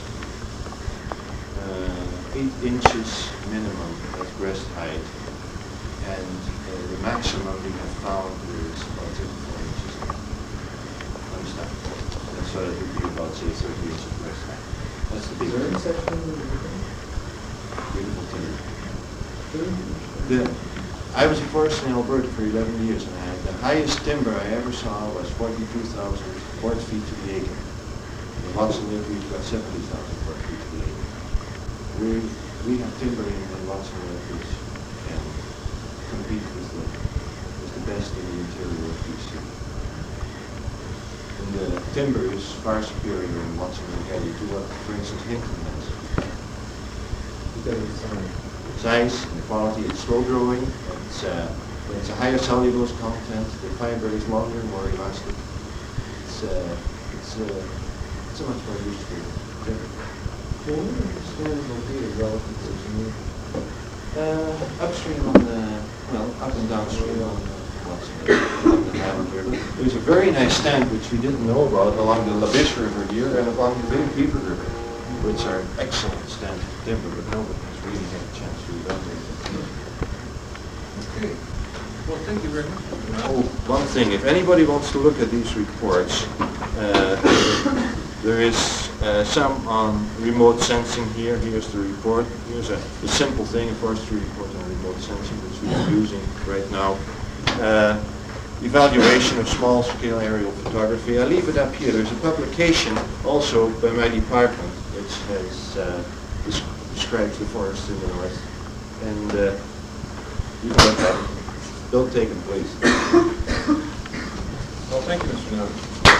[SPEAKER 2] uh, eight inches minimum as breast height, and uh, the maximum we have found is about thirty-four inches. Understand? And so that would be about, say, thirty inches breast height. That's the big timber. Beautiful timber. The, I was a forester in Alberta for eleven years, and I had the highest timber I ever saw was forty-two thousand board feet to the acre. In Watson Lake, we've got seventy thousand board feet to the acre. We, we have timber in, in Watson Lake which can compete with the, with the best in the interior of B C. And the timber is far superior in Watson Lake area to what, for instance, Hinton has.
[SPEAKER 3] Because of the sun.
[SPEAKER 2] Size and quality, it's slow growing, it's, uh, it's a higher cellulose content, the fiber is longer, more elastic. It's, uh, it's, uh, it's a much more useful timber.
[SPEAKER 3] Well, where is this located relative to Geneva?
[SPEAKER 2] Uh, upstream on the, well, up and downstream on what's on the Hammond River. There's a very nice stand which we didn't know about along the Labiche River here and along the Big Beaver River, which are excellent stands of timber, but nobody has really had a chance to evaluate them.
[SPEAKER 1] Okay. Well, thank you very much.
[SPEAKER 2] Oh, one thing, if anybody wants to look at these reports, uh, there is uh, some on remote sensing here. Here's the report. Here's a, a simple thing, a forestry report on remote sensing, which we are using right now. Uh, evaluation of small-scale aerial photography. I leave it up here. There's a publication also by my department which has uh, describes the forest in the north, and uh, you can look at it. Don't take it, please.
[SPEAKER 1] Well, thank you, Mister Nutt.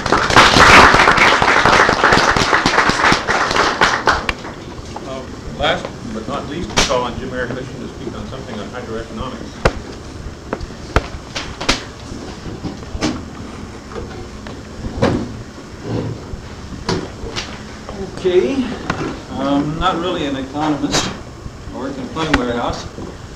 [SPEAKER 1] Uh, last but not least, we call on Jim Ericklison to speak on something on hydroeconomics.
[SPEAKER 5] Okay, I'm not really an economist. I work in a plumbing warehouse.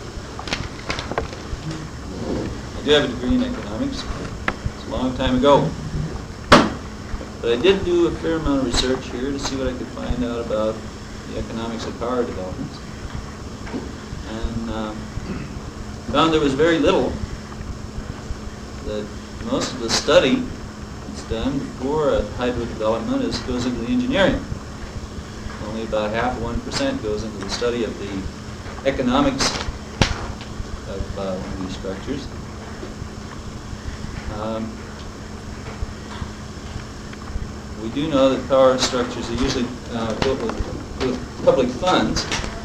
[SPEAKER 5] I do have a degree in economics. It's a long time ago. But I did do a fair amount of research here to see what I could find out about the economics of power developments. And um, found there was very little, that most of the study that's done before a hydro development is, goes into the engineering. only about half, one percent goes into the study of the economics of uh, one of these structures. Um, we do know that power structures are usually uh, built with, with public funds,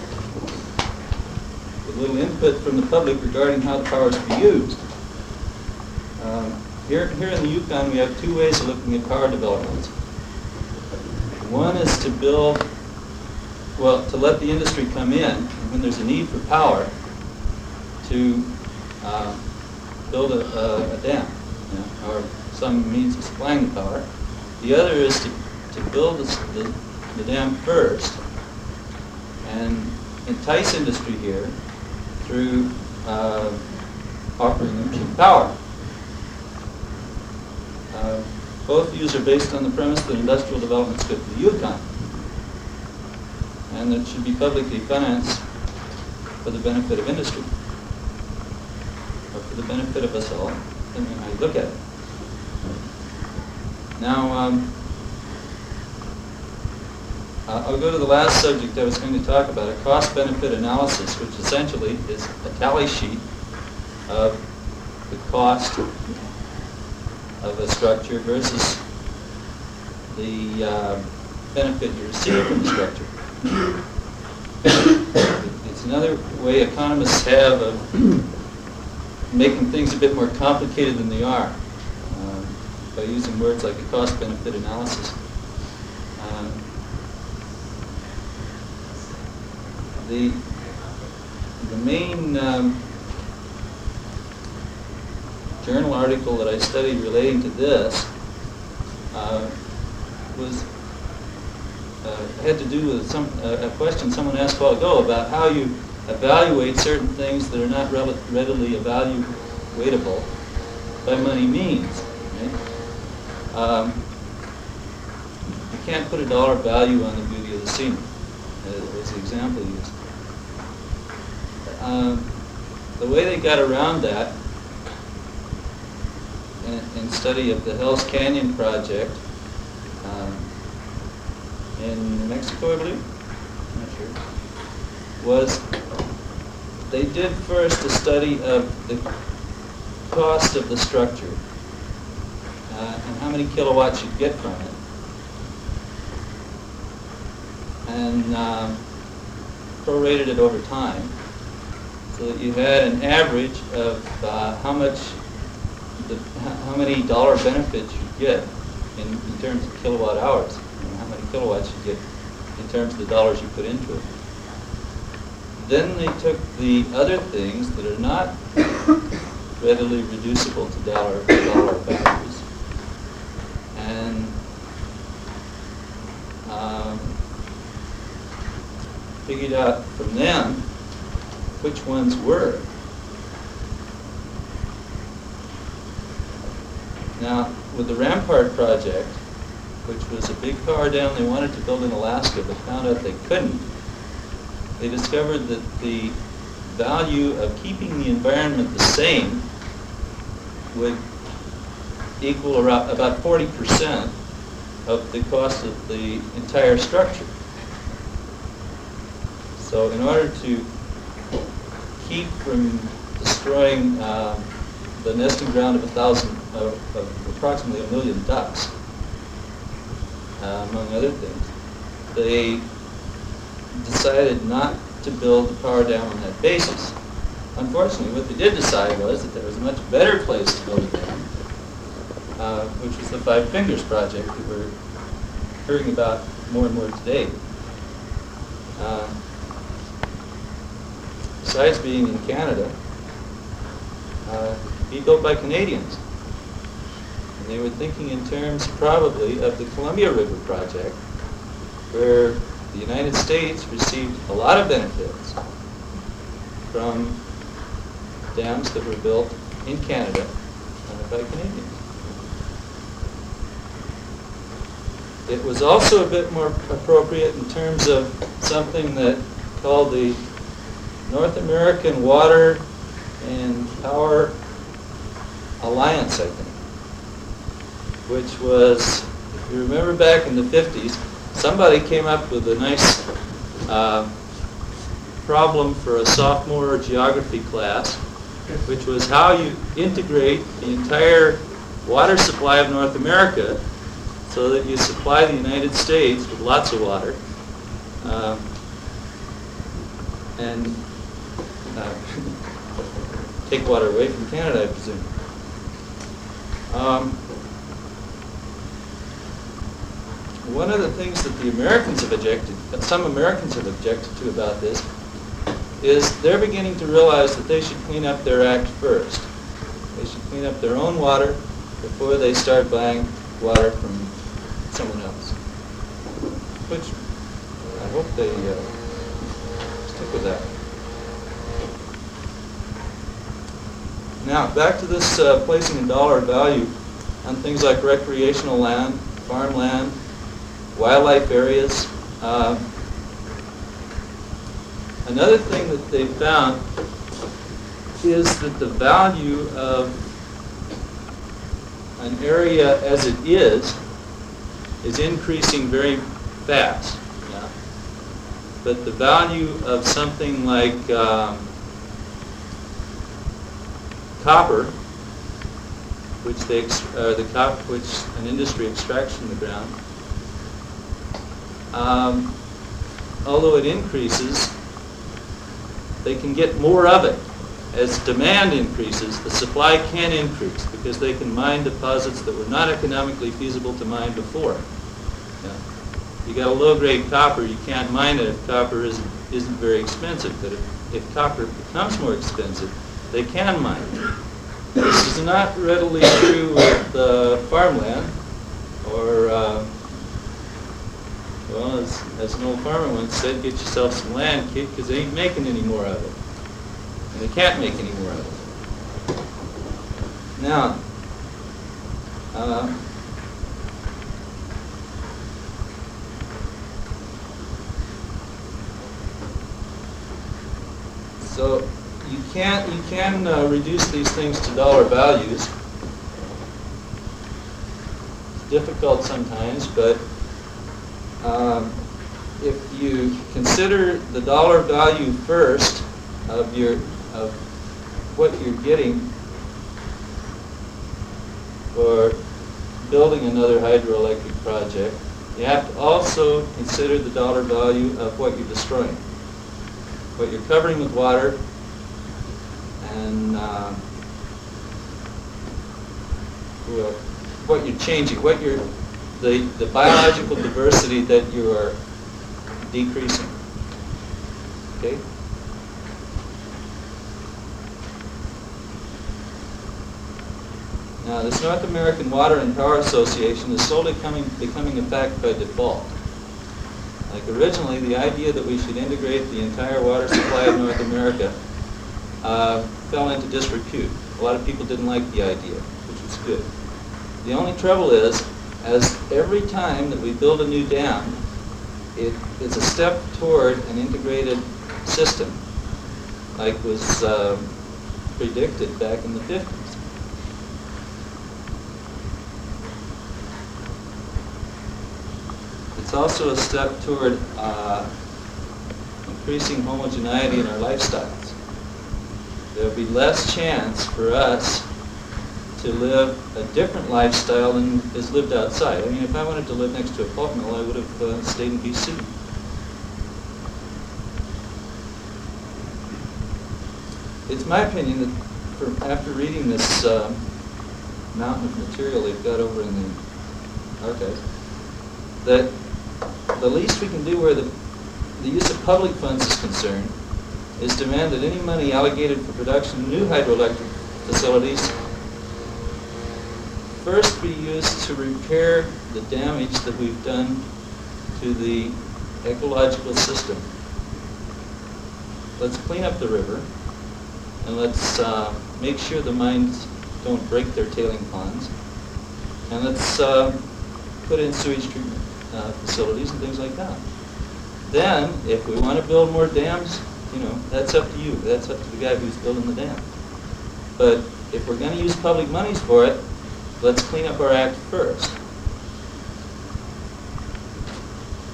[SPEAKER 5] with little input from the public regarding how the power is to be used. Um, here, here in the Yukon, we have two ways of looking at power developments. One is to build, well, to let the industry come in, and when there's a need for power, to uh, build a, a, a dam, you know, or some means of supplying the power. The other is to, to build the, the, the dam first and entice industry here through uh, offering them cheap power. Uh, both views are based on the premise that industrial development is good for the Yukon and that it should be publicly financed for the benefit of industry, or for the benefit of us all, depending on how you look at it. Now, um, uh, I'll go to the last subject I was going to talk about, a cost-benefit analysis, which essentially is a tally sheet of the cost of a structure versus the uh, benefit you receive from the structure. It's another way economists have of making things a bit more complicated than they are, uh, by using words like a cost-benefit analysis. Um, the, the main um, journal article that I studied relating to this uh, was uh, had to do with some uh, a question someone asked a while ago about how you evaluate certain things that are not rel readily evaluatable by money means. Right? Um, you can't put a dollar value on the beauty of the scenery. Uh, was the example used. Um, the way they got around that in, in study of the Hells Canyon project um, in New Mexico, I believe, I'm not sure, was they did first a study of the cost of the structure uh, and how many kilowatts you'd get from it, and um, prorated it over time, so that you had an average of uh, how much, the, how many dollar benefits you get in, in terms of kilowatt hours, and how many kilowatts you get in terms of the dollars you put into it. Then they took the other things that are not readily reducible to dollar dollar values and um, figured out from them which ones were. Now, with the Rampart project, which was a big power dam they wanted to build in Alaska but found out they couldn't, they discovered that the value of keeping the environment the same would equal around about forty percent of the cost of the entire structure. So in order to keep from destroying uh, the nesting ground of a thousand, of, of approximately a million ducks, uh, among other things, they decided not to build the power dam on that basis. Unfortunately, what they did decide was that there was a much better place to build a dam, uh, which was the Five Fingers project that we're hearing about more and more today. Uh, besides being in Canada, uh, be built by Canadians. And they were thinking in terms probably of the Columbia River project, where the United States received a lot of benefits from dams that were built in Canada uh, by Canadians. It was also a bit more appropriate in terms of something that called the North American Water and Power Alliance, I think, which was, if you remember back in the fifties, somebody came up with a nice uh, problem for a sophomore geography class, which was how you integrate the entire water supply of North America so that you supply the United States with lots of water. Uh, and uh, take water away from Canada, I presume. Um, one of the things that the Americans have objected, that some Americans have objected to about this, is they're beginning to realize that they should clean up their act first. They should clean up their own water before they start buying water from someone else. Which I hope they uh, stick with that. Now, back to this uh, placing a dollar value on things like recreational land, farmland, wildlife areas. Uh, another thing that they found is that the value of an area as it is is increasing very fast. Yeah? But the value of something like um, copper, which they ex uh, the cop which an industry extracts from the ground, um, although it increases, they can get more of it. As demand increases, the supply can increase because they can mine deposits that were not economically feasible to mine before. Yeah. You got a low-grade copper, you can't mine it if copper isn't, isn't very expensive. But if, if copper becomes more expensive, they can mine it. This is not readily true with uh, farmland, or, uh, well, as, as an old farmer once said, get yourself some land, kid, because they ain't making any more of it. And they can't make any more of it. Now, uh, so you can you can uh, reduce these things to dollar values. It's difficult sometimes, but um, if you consider the dollar value first of your of what you're getting for building another hydroelectric project, you have to also consider the dollar value of what you're destroying, what you're covering with water, and uh, well, what you're changing, what you're the the biological diversity that you are decreasing. Okay. Now, this North American Water and Power Association is slowly coming, becoming a fact by default. Like originally, the idea that we should integrate the entire water supply of North America uh, fell into disrepute. A lot of people didn't like the idea, which was good. The only trouble is, as every time that we build a new dam, it is a step toward an integrated system, like was uh, predicted back in the fifties. It's also a step toward uh, increasing homogeneity in our lifestyles. There will be less chance for us to live a different lifestyle than is lived outside. I mean, if I wanted to live next to a pulp mill, I would have uh, stayed in B C. It's my opinion that for, after reading this uh, mountain of material they've got over in the archives, that the least we can do where the, the use of public funds is concerned is demand that any money allocated for production of new hydroelectric facilities first be used to repair the damage that we've done to the ecological system. Let's clean up the river, and let's uh, make sure the mines don't break their tailing ponds, and let's uh, put in sewage treatment Uh, facilities and things like that. Then, if we want to build more dams, you know, that's up to you. That's up to the guy who's building the dam. But if we're going to use public monies for it, let's clean up our act first.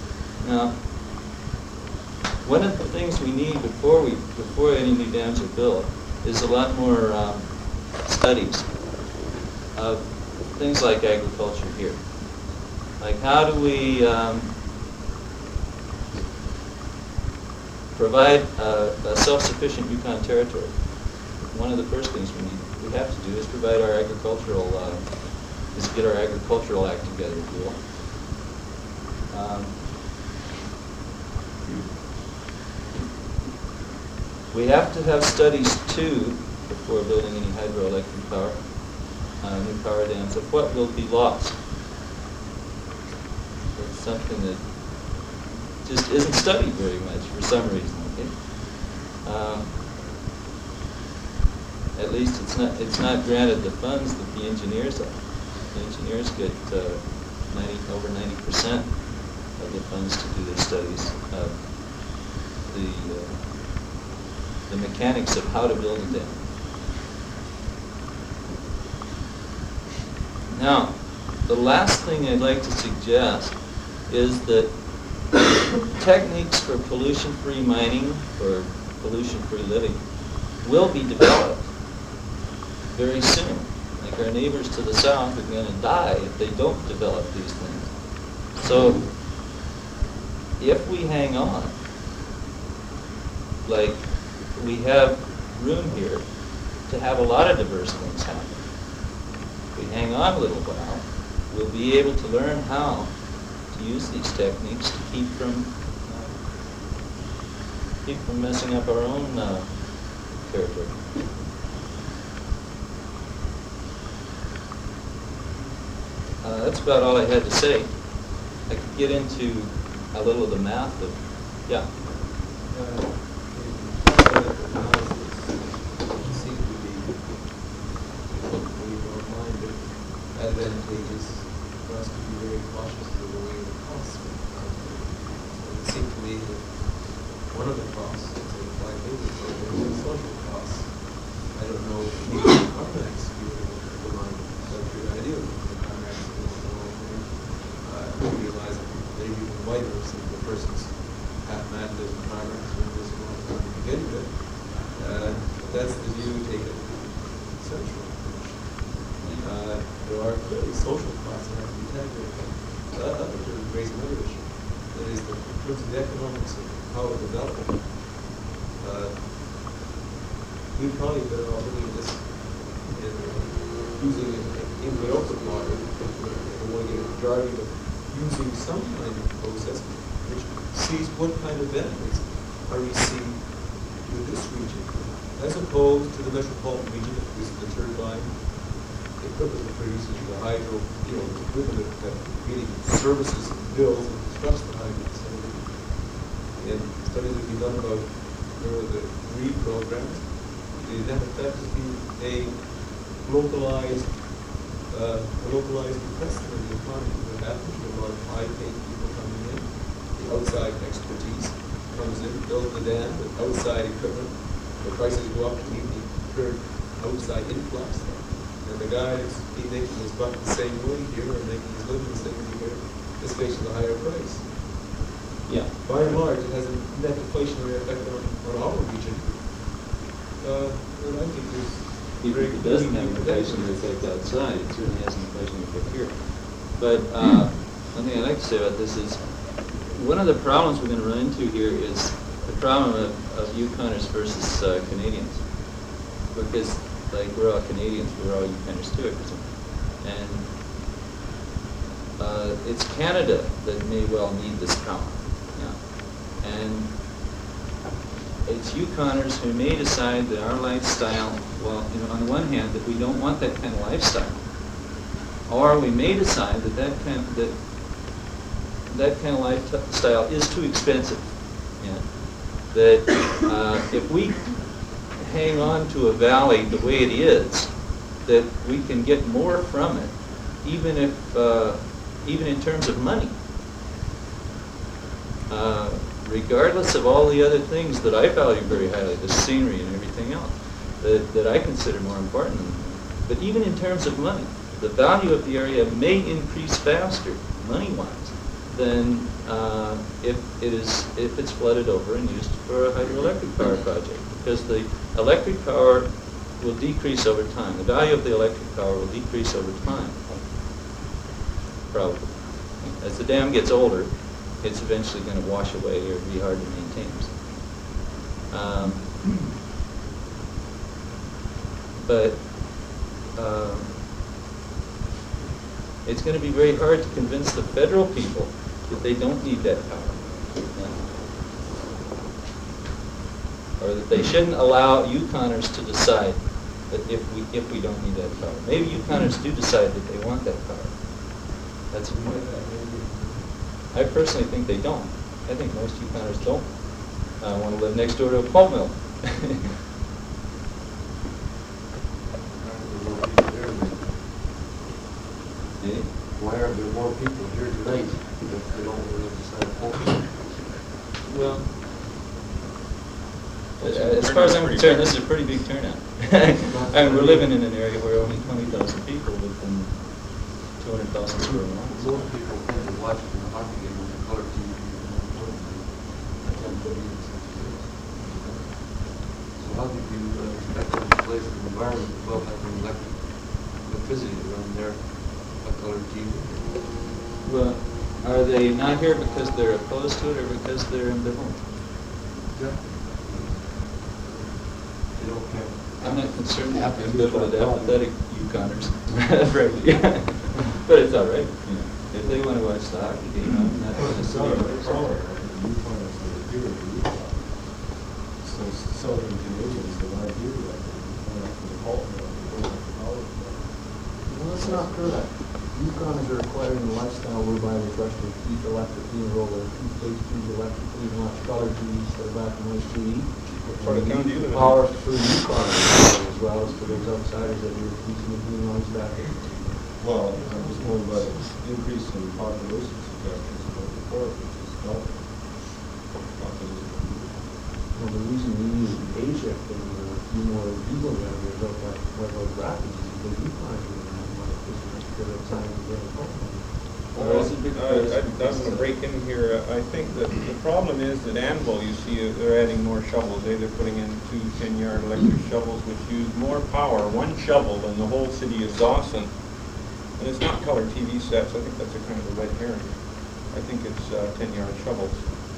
[SPEAKER 5] Now, one of the things we need before we before any new dams are built is a lot more um, studies of things like agriculture here. Like how do we um, provide a, a self-sufficient Yukon territory? One of the first things we need we have to do is provide our agricultural uh, is get our agricultural act together, if you will. Um, we have to have studies too before building any hydroelectric power, uh, new power dams, of what will be lost. It's something that just isn't studied very much for some reason. Okay? Um, at least it's not it's not granted the funds that the engineers are. The engineers get uh, ninety over ninety percent of the funds to do their studies of the uh, the mechanics of how to build a dam. Now, the last thing I'd like to suggest is that techniques for pollution-free mining or pollution-free living will be developed very soon. Like our neighbors to the south are going to die if they don't develop these things. So, if we hang on, like we have room here to have a lot of diverse things happen. If we hang on a little while, we'll be able to learn how to use these techniques to keep from uh, keep from messing up our own uh, territory. Uh, that's about all I had to say. I could get into a little of the math of, yeah.
[SPEAKER 3] Uh, you seem to be, in your mind, advantageous for us to be very cautious of the way the costs will come. So it seemed to me that one of the costs is a liability program is social costs. I don't know if you can Carmax view of the line, but the idea of the Carmax is the whole thing. Uh, I realize that maybe even whiter some of the persons have mad live in Carmax when this one to begin with. Uh, but that's the view taken central. Uh, there are clearly social costs that have to be tackled. That uh, to raise another issue. That is, the, in terms of the economics of how it developed, uh, we'd probably better off looking at this in, uh, using it in the open water, and when you're driving it, using some kind of process which sees what kind of benefits are received with this region, as opposed to the metropolitan region that produces the turbine, the equipment that produces the hydro, you know, the equipment that, that really services and builds and constructs the hydro facility. And studies have been done about where the REED programs, the net effect has been a localized, uh, a localized investment in the economy. What happens to a lot of high-paid people coming in, the outside expertise comes in, builds the dam with outside equipment, the prices go up to meet the current outside influx. And the guy that's been making his buck the same way here and making his living the same way here is facing a higher price.
[SPEAKER 5] Yeah.
[SPEAKER 3] By and large, it has a net deflationary effect on, on our region. Uh, and I think there's
[SPEAKER 5] Even if it doesn't have an inflationary effect outside, it certainly has an inflationary effect here. But uh, one thing I'd like to say about this is, one of the problems we're going to run into here is the problem of, of Yukoners versus uh, Canadians. Because, like, we're all Canadians, we're all Yukoners too, I presume. And uh, it's Canada that may well need this power. Yeah. And it's Yukoners who may decide that our lifestyle, well, you know, on the one hand, that we don't want that kind of lifestyle. Or we may decide that that kind of, that, that kind of lifestyle is too expensive. Yeah. That uh, if we hang on to a valley the way it is, that we can get more from it, even if, uh, even in terms of money. Uh, regardless of all the other things that I value very highly, the scenery and everything else, that, that I consider more important than that. But even in terms of money, the value of the area may increase faster, money-wise, than uh, if it is, if it's flooded over and used for a hydroelectric power project. Because the electric power will decrease over time. The value of the electric power will decrease over time, probably. As the dam gets older, it's eventually going to wash away or be hard to maintain. Um, but um, it's going to be very hard to convince the federal people that they don't need that power. Or that they shouldn't allow Yukoners to decide that if we if we don't need that power. Maybe Yukoners do decide that they want that power. That's a point. I personally think they don't. I think most Yukoners don't uh, want to live next door to a pulp mill. Yeah.
[SPEAKER 3] Why are there more people here tonight if they don't really decide to vote?
[SPEAKER 5] Well, uh, as far as I'm concerned, this is a pretty big turnout. I mean, we're living in an area where only twenty thousand people within two hundred thousand square miles.
[SPEAKER 3] Most people tend to watch the hockey game on the color T V. attend the meetings. So how did you uh, expect them to place the environment without having electric electricity around there, a color T V?
[SPEAKER 5] Well, are they not here because they're opposed to it or because they're ambivalent?
[SPEAKER 3] Yeah. They don't care.
[SPEAKER 5] I'm not concerned with ambivalent, apathetic Yukoners, frankly. But it's all right. You know, if they want to watch the hockey game, I'm not going to see it.
[SPEAKER 6] So Southern Canadians, they want to do that.
[SPEAKER 7] Well, that's not correct. Yukoners are acquiring a lifestyle whereby they brush their teeth electrically and roll their toothpaste tubes electrically and watch color T V instead of black and white T V.
[SPEAKER 1] What part of town do you live in?
[SPEAKER 7] Power for Yukoners as well as for those outsiders that you're teaching and doing noise back in.
[SPEAKER 6] Well, I was going by the increase in population suggestions about the port, which is not population.
[SPEAKER 7] Well, the reason we use Asia and a few more diesel generators out by White House Rapids is because Yukoners are going to have money because of time to get a phone.
[SPEAKER 5] Or is it because-
[SPEAKER 1] I, I, I'm going to break in here. I think that the problem is that Anvil, you see, uh, they're adding more shovels. They, they're putting in two ten-yard electric shovels, which use more power, one shovel, than the whole city of Dawson. And it's not color T V sets. I think that's a kind of a red herring. I think it's uh, ten-yard shovels.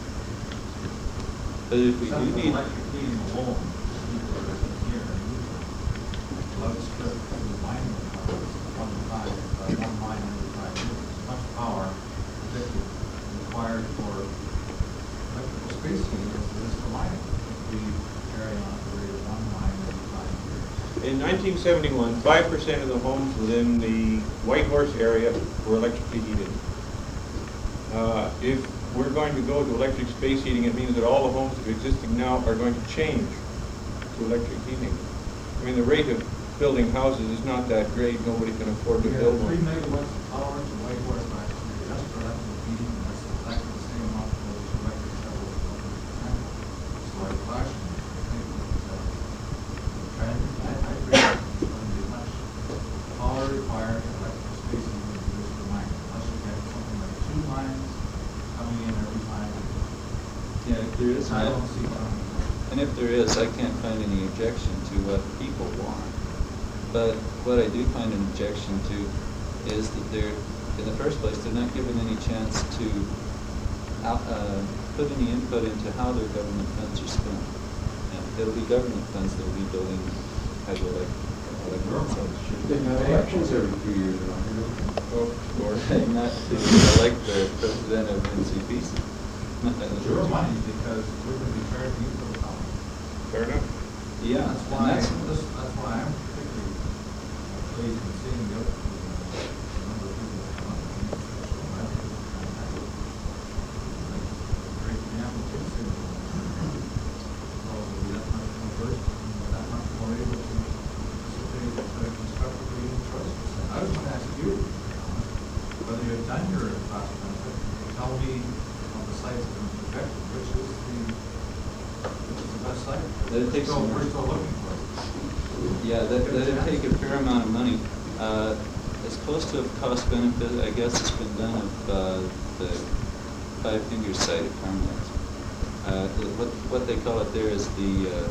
[SPEAKER 5] But if we do need,
[SPEAKER 8] electric heating alone, people are living here, let's strip the mining power, one time, uh, one mine every five years, much power that is required for electrical space heating as there is for mining. If we carry on at the rate of one mine every five years.
[SPEAKER 1] In nineteen seventy-one, five percent of the homes within the White Horse area were electrically heated. Uh, if we're going to go to electric space heating, it means that all the homes that are existing now are going to change to electric heating. I mean, the rate of building houses is not that great. Nobody can afford to
[SPEAKER 8] We
[SPEAKER 1] build
[SPEAKER 8] have three
[SPEAKER 1] one.
[SPEAKER 8] megawatts of power to White Horse last year, just for electric heating, and that's exactly the same amount of those electric shovels. So I caution you, I think that, uh, trend, I, I agree, there's going to be much power required in electrical space heating than there is for mining, unless you get something like two lines coming in every five years.
[SPEAKER 5] yeah, if there is,
[SPEAKER 8] I
[SPEAKER 5] not-
[SPEAKER 8] don't see coming.
[SPEAKER 5] and if there is, I can't find any objection to what people want. But what I do find an objection to is that they're, in the first place, they're not given any chance to out, uh, put any input into how their government funds are spent. And it'll be government funds that will be building hydroelectric.
[SPEAKER 7] They have elections every few years around here.
[SPEAKER 5] Or, or not to elect the president of N C P C.
[SPEAKER 8] It's your money, because we're going to be charging you for the power.
[SPEAKER 1] Fair enough.
[SPEAKER 5] Yeah,
[SPEAKER 8] That's
[SPEAKER 5] and
[SPEAKER 8] why,
[SPEAKER 5] that's,
[SPEAKER 8] this, that's why I'm particularly pleased in seeing the other, the number of people that come up and make special measures. And I would, like, great example, too, so we'll be that much more versed, and that much more able to participate uh, constructively in choices. I was going to ask you, whether you've done your cost benefit, tell me on the sites that have been affected, which is the, which is the best site?
[SPEAKER 5] That it takes
[SPEAKER 8] So
[SPEAKER 5] some-
[SPEAKER 8] we're still looking for it.
[SPEAKER 5] yeah, that, that'd take a fair amount of money. Uh, as close to a cost benefit, I guess it's been done of, uh, the five finger sighted farmlands. Uh, what, what they call it there is the uh,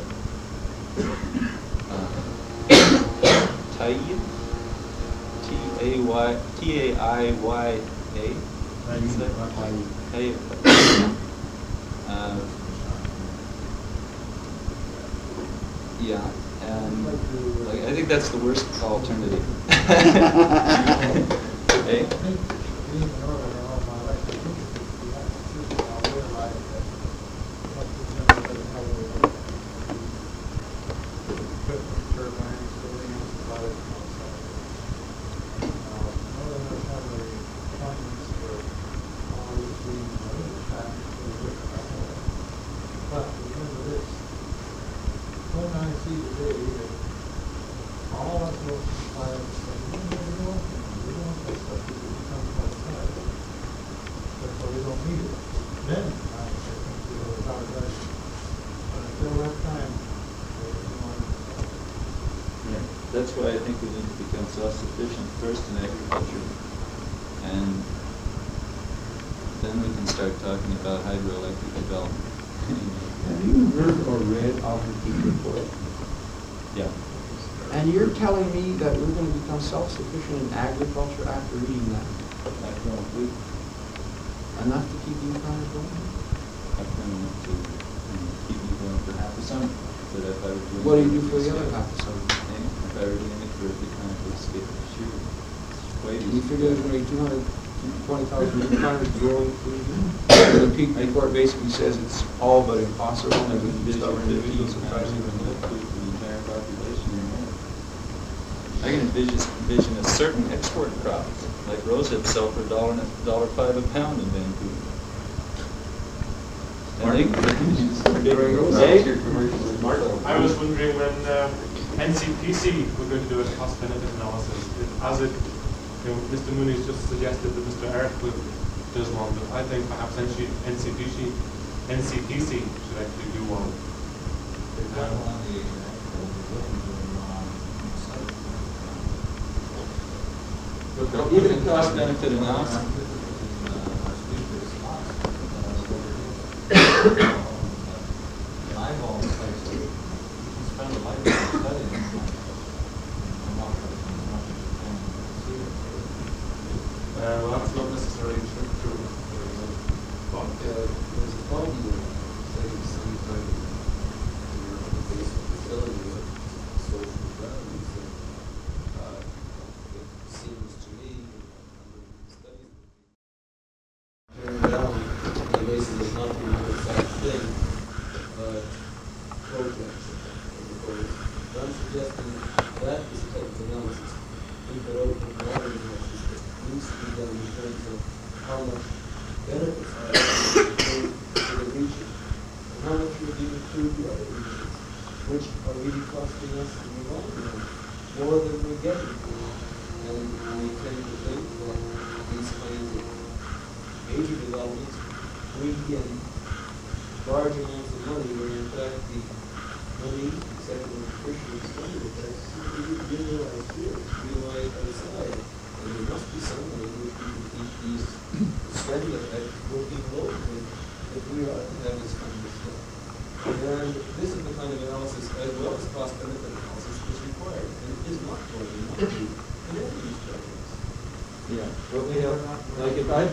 [SPEAKER 5] uh, Taiya, T A Y, T A I Y A. Is that Taiya? Uh, yeah, and like, I think that's the worst alternative. Hey?
[SPEAKER 7] But remember this, when I see today that all of those pilots say, we don't want it, we don't want that stuff, because it becomes outside. Therefore, we don't need it. Then, I think we will start that. But until that time, we don't want it.
[SPEAKER 5] Yeah, that's why I think we need to become self-sufficient first in agriculture, and then we can start talking about hydroelectric development.
[SPEAKER 9] Have you heard or read Alfred Peak report?
[SPEAKER 5] Yeah.
[SPEAKER 9] And you're telling me that we're going to become self-sufficient in agriculture after reading that?
[SPEAKER 5] I don't believe
[SPEAKER 9] Enough to keep you kind of going?
[SPEAKER 5] I've been enough to you know, keep me going for half the summer. But if I were doing
[SPEAKER 9] What do you
[SPEAKER 5] it
[SPEAKER 9] do for the
[SPEAKER 5] escape-
[SPEAKER 9] other half of summer?
[SPEAKER 5] eh, If I were doing it for the kind of escape, sure. It's way
[SPEAKER 9] You
[SPEAKER 5] easy.
[SPEAKER 9] figure there's going to be two hundred twenty thousand new farmers growing food? The Peak report basically says it's all but impossible,
[SPEAKER 5] I
[SPEAKER 9] and
[SPEAKER 5] would
[SPEAKER 9] we can
[SPEAKER 5] envision
[SPEAKER 9] start
[SPEAKER 5] that
[SPEAKER 9] in
[SPEAKER 5] we
[SPEAKER 9] the
[SPEAKER 5] don't
[SPEAKER 9] fields and
[SPEAKER 5] have
[SPEAKER 9] try to
[SPEAKER 5] even
[SPEAKER 9] live.
[SPEAKER 5] live food for the entire population anymore. I can envision, envision a certain export crops, like rosehip sell for a dollar, and a dollar five a pound in Vancouver. And they can use big rosehip.
[SPEAKER 4] I was wondering when uh, N C P C were going to do a cost benefit analysis. It- As it, you know, Mister Mooney's just suggested that Mister Earthwood does one, but I think perhaps N C P C, N C P C should actually do one.
[SPEAKER 8] They've done one on the, uh, we're looking to do one on the site.
[SPEAKER 5] Even a cost benefit analysis.
[SPEAKER 8] In, uh, our speakers' spots, uh, over here. And I've always like, so you can spend a lifetime studying this kind of stuff. I'm not sure as much as you can see it.
[SPEAKER 4] Uh, well, that's not necessarily true. true.
[SPEAKER 3] But uh, there's a point here, setting some kind of your basic facility of social values. And, uh, it seems to me, under the studies that we turn down, the basis is not the exact thing, but projects. Because I'm suggesting that is type of analysis. Think that open water analysis that needs to be done in terms of how much benefits are to the region, and how much would be accrued to other regions, which are really costing us in the long run more than we're getting. And we tend to think that these kinds of major developments bring in large amounts of money, where in fact the money, second and tertiary expenditure effects, simply realized here, realized outside. And there must be some way in which we can keep these spending effects working locally if we are to have this kind of stuff. And this is the kind of analysis, as well as cost benefit analysis, is required. And it is not going to be in any of these projects.
[SPEAKER 9] Yeah, but we have, like if I,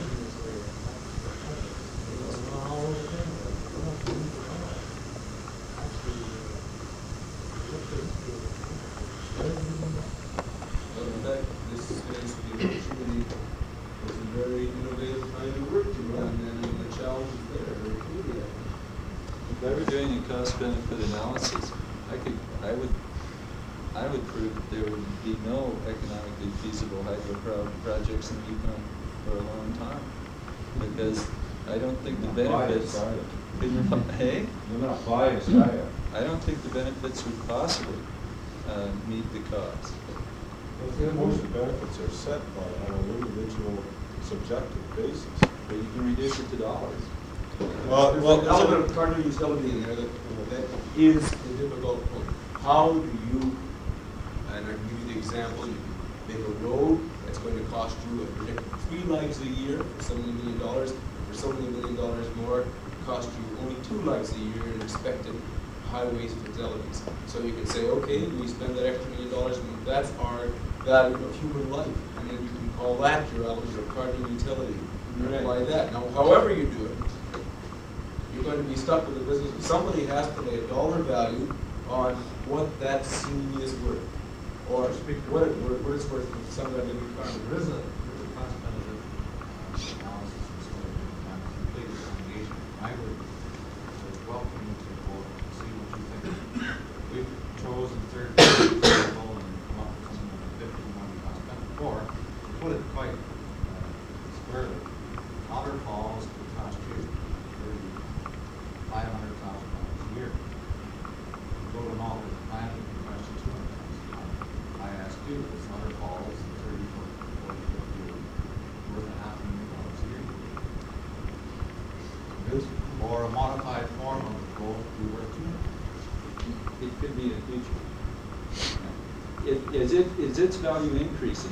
[SPEAKER 3] But in fact, this stands to be an opportunity. It's a very innovative kind of work to run, and the challenge is there, very clearly.
[SPEAKER 5] If I were doing a cost benefit analysis, I could, I would, I would prove that there would be no economically feasible hydro pro- projects in Yukon for a long time. Because I don't think the benefits.
[SPEAKER 6] Biased, are you?
[SPEAKER 5] Hey?
[SPEAKER 6] You're not biased, are you?
[SPEAKER 5] I don't think the benefits would possibly uh, meet the cost.
[SPEAKER 6] Most of the benefits are set by, on an individual subjective basis.
[SPEAKER 5] But you can reduce it to dollars.
[SPEAKER 6] Well,
[SPEAKER 3] There's
[SPEAKER 6] well,
[SPEAKER 3] an element of carbon utility in there that, that is the difficult point. How do you, and I can give you the example, you can make a road that's going to cost you a predicted three lives a year for seventy million dollars, for so many million dollars more, cost you only two lives a year in expected highways fatalities. So you can say, okay, we spend that extra million dollars, and that's our value of human life, and then you can call that your hours of carbon utility. You
[SPEAKER 5] Right.
[SPEAKER 3] apply that. Now, however you do it, you're going to be stuck with the business. Somebody has to lay a dollar value on what that C is worth, or what, it, what it's worth for somebody to be
[SPEAKER 8] There is a, there is a cost benefit uh, analysis and sort of um, completed engagement. I would would welcome you to go and see what you think. We've chosen third party people and come up with something like a fifty-one cost benefit. Or, to put it quite uh, squarely, Otter Falls would cost you five hundred thousand dollars a year. Go to an alter plan, it would cost you two hundred thousand dollars. I ask you, is Otter Falls, the thirty foot, forty foot view, worth a half a million dollars a year? Or a modified form of the goal would be worth two million.
[SPEAKER 5] It could be in the future. It- Is it, is its value increasing?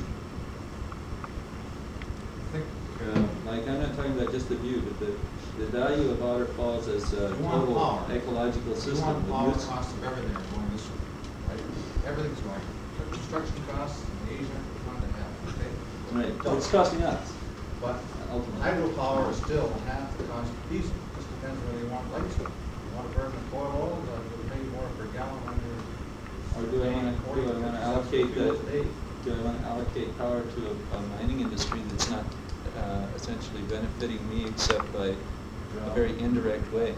[SPEAKER 8] I think,
[SPEAKER 5] Uh, Like, I'm not talking about just the view, but the, the value of Otter Falls as a
[SPEAKER 8] You want
[SPEAKER 5] total
[SPEAKER 8] power.
[SPEAKER 5] ecological
[SPEAKER 8] you
[SPEAKER 5] system.
[SPEAKER 8] want
[SPEAKER 5] would
[SPEAKER 8] power
[SPEAKER 5] use-
[SPEAKER 8] costs of everything are going this way, right? Everything's going. Construction costs in Asia, we're trying to have, okay?
[SPEAKER 5] Right, it's costing us,
[SPEAKER 8] But
[SPEAKER 5] ultimately.
[SPEAKER 8] hydropower is still half the cost of diesel, just depends whether you want lights. You want to burn the coil oil, or do you pay more per gallon on your?
[SPEAKER 5] Or do I want to, do I want to allocate
[SPEAKER 8] the?
[SPEAKER 5] the, do I want to allocate power to a, a mining industry that's not uh, essentially benefiting me except by a very indirect way?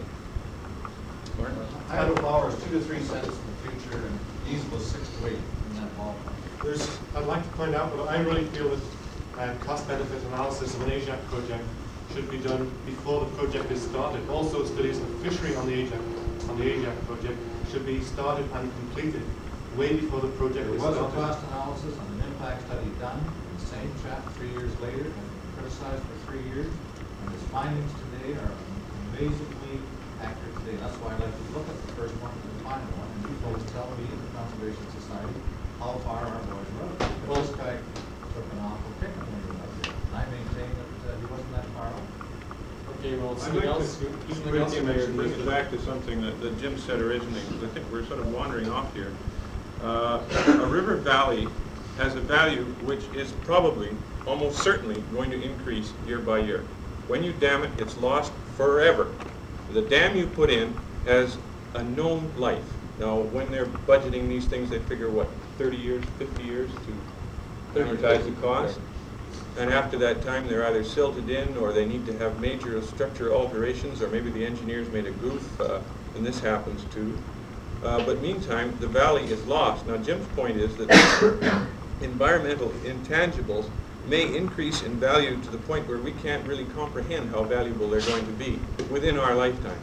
[SPEAKER 8] Hydropower is two to three cents in the future, and diesel is six to eight in that ballpark.
[SPEAKER 4] There's, I'd like to point out that I really feel that uh, cost-benefit analysis of an A J A C project should be done before the project is started. Also, studies of fishery on the A J A C, on the A J A C project should be started and completed way before the project
[SPEAKER 8] There
[SPEAKER 4] is
[SPEAKER 8] was a
[SPEAKER 4] started.
[SPEAKER 8] cost analysis on an impact study done, in the same chap three years later, and criticized for three years, and his findings today are amazingly accurate today. That's why I like to look at the first one and the final one, and you folks tell me in the Conservation Society how far our boys were. Well, this guy took an awful kick when he was out there, and I maintain that uh, he wasn't that far off.
[SPEAKER 4] Okay, well,
[SPEAKER 1] I'd
[SPEAKER 4] something
[SPEAKER 1] like
[SPEAKER 4] else,
[SPEAKER 1] to just
[SPEAKER 4] something
[SPEAKER 1] bring
[SPEAKER 4] else
[SPEAKER 1] it-
[SPEAKER 4] you mentioned
[SPEAKER 1] bring
[SPEAKER 4] was
[SPEAKER 1] it
[SPEAKER 4] that-
[SPEAKER 1] back to something that, that Jim said originally, because I think we're sort of wandering off here. Uh, a river valley has a value which is probably, almost certainly, going to increase year by year. When you dam it, it's lost forever. The dam you put in has a known life. Now, when they're budgeting these things, they figure, what, thirty years, fifty years to amortize the cost? And after that time, they're either silted in, or they need to have major structure alterations, or maybe the engineers made a goof, uh, and this happens too. Uh, but meantime, the valley is lost. Now, Jim's point is that environmental intangibles may increase in value to the point where we can't really comprehend how valuable they're going to be within our lifetimes.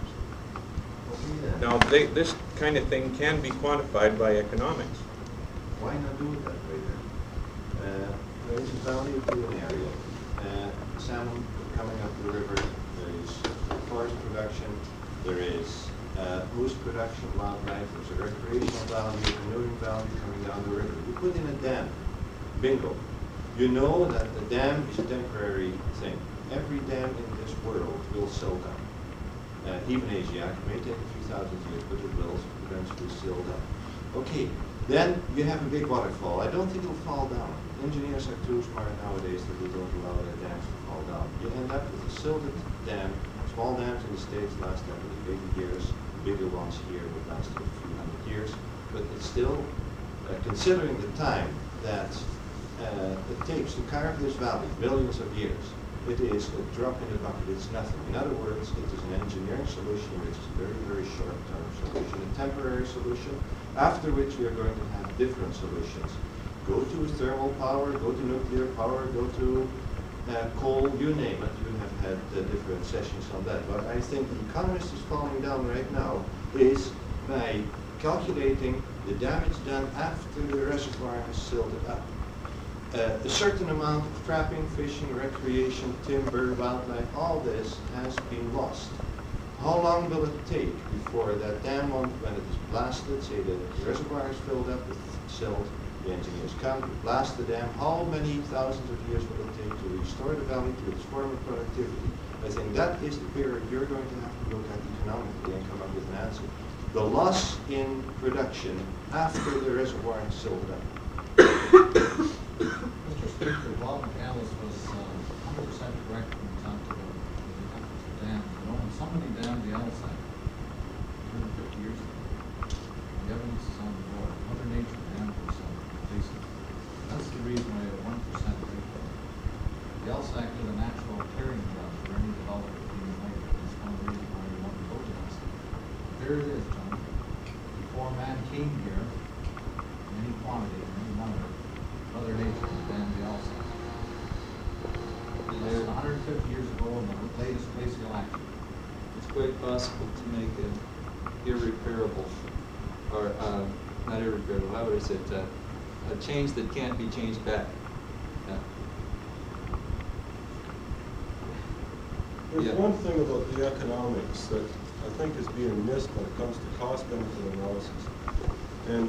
[SPEAKER 1] Now, they, this kind of thing can be quantified by economics.
[SPEAKER 2] Why not do it that way then? Uh, there is a value to an area. Uh, salmon coming up the river, there is forest production, there is uh, moose production, wildlife, there's a recreational value, canoeing value coming down the river. You put in a dam, bingo. You know that the dam is a temporary thing. Every dam in this world will sill down. Uh, even A J A C may take a few thousand years, but it will eventually sill down. Okay, then you have a big waterfall. I don't think it'll fall down. Engineers are too smart nowadays that they don't allow their dams to fall down. You end up with a silted dam. Small dams in the States last I believe eighty years. Bigger ones here would last a few hundred years. But it's still, uh, considering the time that uh, it takes to carve this valley, millions of years, it is a drop in the bucket. It's nothing. In other words, it is an engineering solution which is a very, very short-term solution, a temporary solution, after which we are going to have different solutions. Go to thermal power, go to nuclear power, go to uh, coal, you name it. You have had uh, different sessions on that. What I think the economist is falling down right now is by calculating the damage done after the reservoir has silted up. Uh, a certain amount of trapping, fishing, recreation, timber, wildlife, all this has been lost. How long will it take before that dam, when it is blasted, say the reservoir is filled up with silt, the engineers come, we blast the dam. How many thousands of years will it take to restore the valley to its former productivity? I think that is the period you're going to have to look at economically and come up with an answer. The loss in production after the reservoir is filled up.
[SPEAKER 8] Mister Speaker, Bob McAllis was uh, one hundred percent correct when he talked about the dams. You know, when somebody dammed the L SAC two hundred fifty years ago, the evidence is on the board. Mother Nature dammed herself, basically. That's the reason why a one percent recoil. The L SAC did a natural clearing job for any development being made. That's one of the reasons why we want to go to this. There it is, John. Before man came here, in any quantity, in any number, Mother Nature dammed the L SAC. Less than one hundred fifty years ago in the latest glacial action.
[SPEAKER 5] It's quite possible to make an irreparable, or uh, not irreparable, how would I say it, uh, a change that can't be changed back. Yeah.
[SPEAKER 6] There's
[SPEAKER 5] Yeah.
[SPEAKER 6] one thing about the economics that I think is being missed when it comes to cost-benefit analysis. And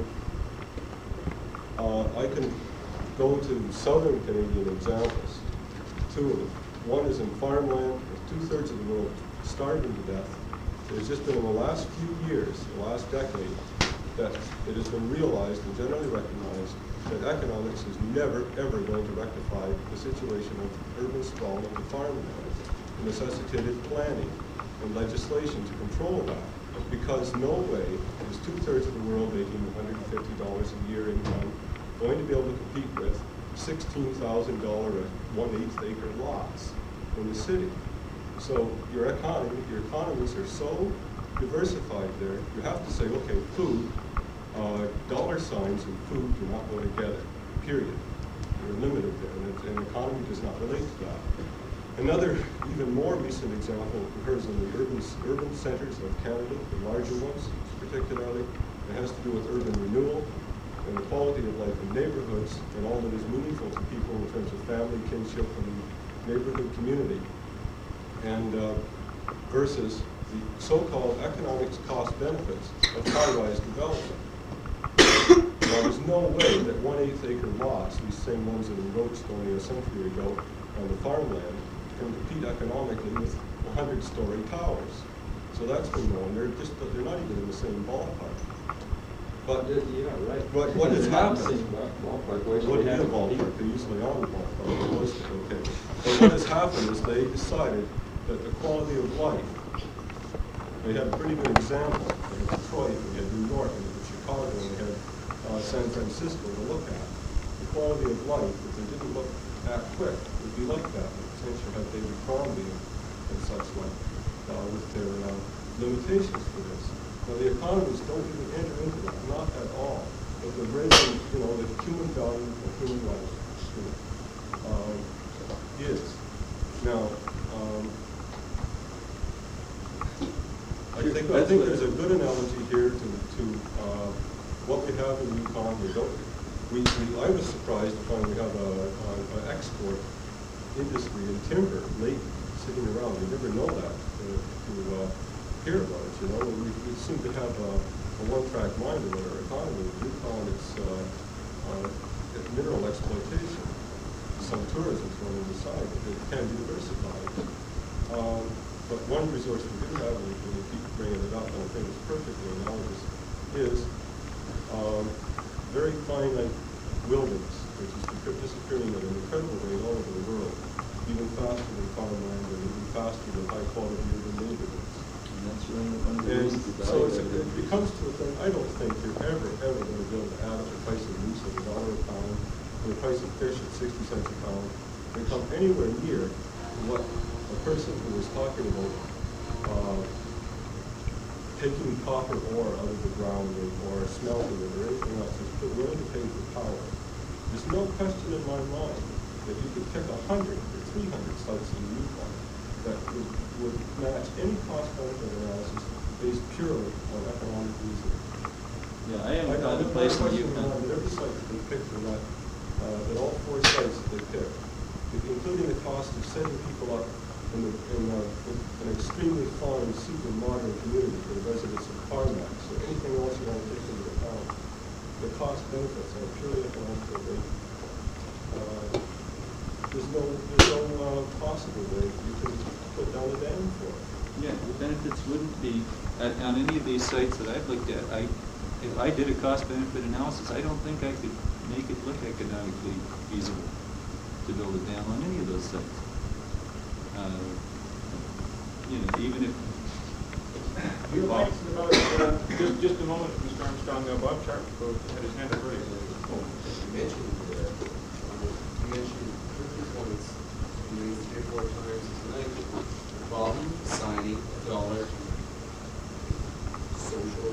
[SPEAKER 6] uh, I can go to southern Canadian examples, two of them. One is in farmland, with two-thirds of the world starving to death. It's just been in the last few years, the last decade, that it has been realized and generally recognized that economics is never, ever going to rectify the situation of urban sprawl of the farmland. It necessitated planning and legislation to control that, because no way is two-thirds of the world making one hundred fifty dollars a year income going to be able to compete with sixteen thousand dollars one-eighth acre lots in the city. So your economy, your economies are so diversified there, you have to say, okay, food, uh, dollar signs and food do not go together, period. You're limited there, and, it, and economy does not relate to that. Another, even more recent example occurs in the urban, urban centers of Canada, the larger ones particularly. It has to do with urban renewal and the quality of life in neighborhoods and all that is meaningful to people in terms of family, kinship, and neighborhood community. And uh, versus the so-called economics cost benefits of high-rise development. Now, there's no way that one-eighth acre lots, these same ones that were roached only a century ago on the farmland, can compete economically with one hundred story towers. So that's been known. They're just, they're not even in the same ballpark. But,
[SPEAKER 5] Yeah, right.
[SPEAKER 6] but what has happened?
[SPEAKER 5] Ballpark, why should
[SPEAKER 6] What
[SPEAKER 5] we
[SPEAKER 6] is
[SPEAKER 5] have
[SPEAKER 6] a ballpark? They're usually on the ballpark. They're listed, okay. But what has happened is they decided that the quality of life, they had a pretty good example. They had Detroit, we had New York, and we had Chicago, and we had uh, San Francisco to look at. The quality of life, if they didn't look that quick, would be like that. Potentially had David Crombie and such like, uh, with their uh, limitations for this. Now, the economists don't even enter into that, not at all. But the raising, you know, the human value of human life um, is. Now, um, I think I think there's a good analogy here to to uh, what we have in Yukon. We don't. We, we I was surprised to find we have a, a, a export industry in timber late sitting around. You never know that to, to uh, hear about it. You know, we, we seem to have a, a one-track mind in our economy. In Yukon, it's uh, uh, mineral exploitation. Some tourism thrown on the side, but it can be diversified. Um, but one resource we do have, and we keep bringing it up, and I think it's perfectly analogous, is um, very finite wilderness, which is disappearing at an incredible rate all over the world, even faster than farmland and even faster than high-quality urban neighborhoods.
[SPEAKER 5] And that's really one of the
[SPEAKER 6] And
[SPEAKER 5] reasons the
[SPEAKER 6] so
[SPEAKER 5] value
[SPEAKER 6] it's,
[SPEAKER 5] of
[SPEAKER 6] it becomes to a thing, I don't think you're ever, ever going to be able to add up the price of moose at a dollar a pound, and the price of fish at sixty cents a pound, and come anywhere near what a person who was talking about uh, taking copper ore out of the ground or, or smelting it or anything else is willing to pay for power. There's no question in my mind that you could pick a hundred or three hundred sites in the Yukon that would, would match any cost-benefit analysis based purely on economic reasoning.
[SPEAKER 5] Yeah, I am
[SPEAKER 6] I
[SPEAKER 5] not
[SPEAKER 6] know
[SPEAKER 5] a place in
[SPEAKER 6] that
[SPEAKER 5] Yukon.
[SPEAKER 6] every site that they picked from that, uh, that all four sites that they picked, including the cost of setting people up in, the, in, uh, in an extremely fine, super modern community for the residents of Carmack, so anything else you want to take into account. The cost benefits on a purely economical rate, uh, there's no, there's no uh, possible way you can put down a dam for it.
[SPEAKER 5] Yeah, the benefits wouldn't be, at, on any of these sites that I've looked at, I, if I did a cost-benefit analysis, I don't think I could make it look economically feasible to build a dam on any of those sites. Uh, you know, even if...
[SPEAKER 1] You mentioned about, uh, just, just a moment, Mister Armstrong, uh, Bob Sharp had his hand up earlier.
[SPEAKER 3] You mentioned, uh, you mentioned three points, you raised three or four times tonight. The problem, signing a dollar to social,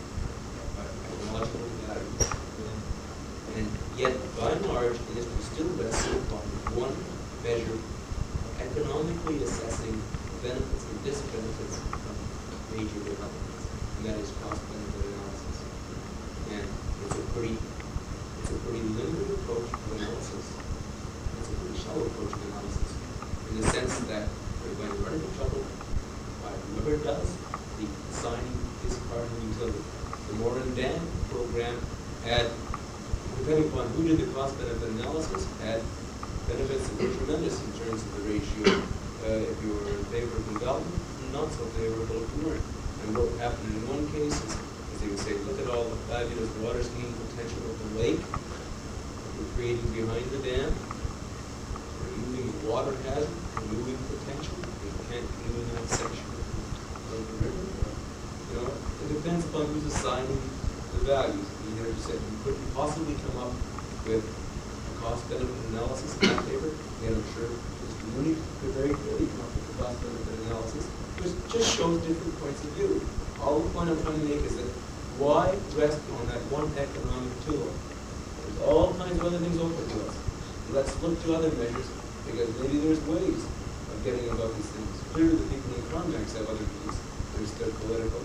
[SPEAKER 3] ecological values. And yet, by and large, industry still rests upon one measure economically assessing benefits and disbenefits of major developments, and that is cost-benefit analysis. And it's a pretty, it's a pretty limited approach to analysis. It's a pretty shallow approach to analysis, in the sense that we're going to run into trouble by whoever does the signing this part of the utility. The Moran Dam program had, depending upon who did the cost-benefit analysis, had benefits that were tremendous in terms of the ratio. Uh, if you were in favor of development, not so favorable if you weren't. And what happened in one case is, is they would say, look at all the fabulous water skiing potential of the lake that we're creating behind the dam. We're removing the water hazard, removing potential. You can't do in that section of the river. You know, it depends upon who's assigning the values. Either you said you couldn't possibly come up with a cost-benefit analysis in that paper, and I'm sure Mister Mooney could very clearly come up with a cost-benefit analysis, which just shows different points of view. All the point I'm trying to make is that why rest on that one economic tool? There's all kinds of other things open to us. Let's look to other measures, because maybe there's ways of getting about these things. Clearly the people in Convex have other views. There's their political.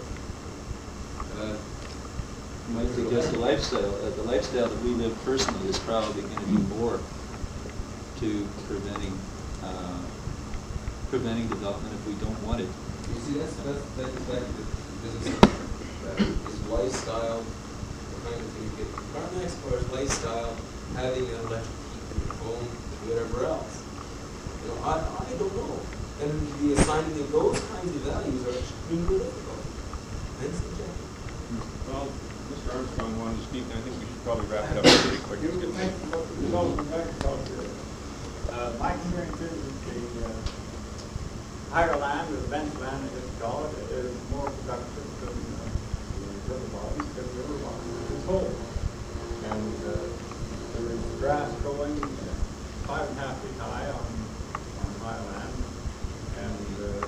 [SPEAKER 3] Uh,
[SPEAKER 5] You might suggest the lifestyle, uh, the lifestyle that we live personally is probably going to be more to preventing, uh, preventing development if we don't want it.
[SPEAKER 3] You see, that's, that's, that's exactly the business that is lifestyle, the kind of thing you get from Carmex, or is lifestyle, having an electric heat in your home, whatever else. You know, I, I don't know. And the assigning of those kinds of values are extremely difficult and subjective.
[SPEAKER 1] Well, Mister Armstrong wanted to speak, and I think we should probably wrap it up pretty quick.
[SPEAKER 7] You can think about the result of agriculture. Uh, my experience is that the uh, higher land, or the bench land, I guess you call it, is more productive than uh, the river bottom, because the river bottom is whole. And uh, there is grass growing uh, five and a half feet high on, on my land. And uh,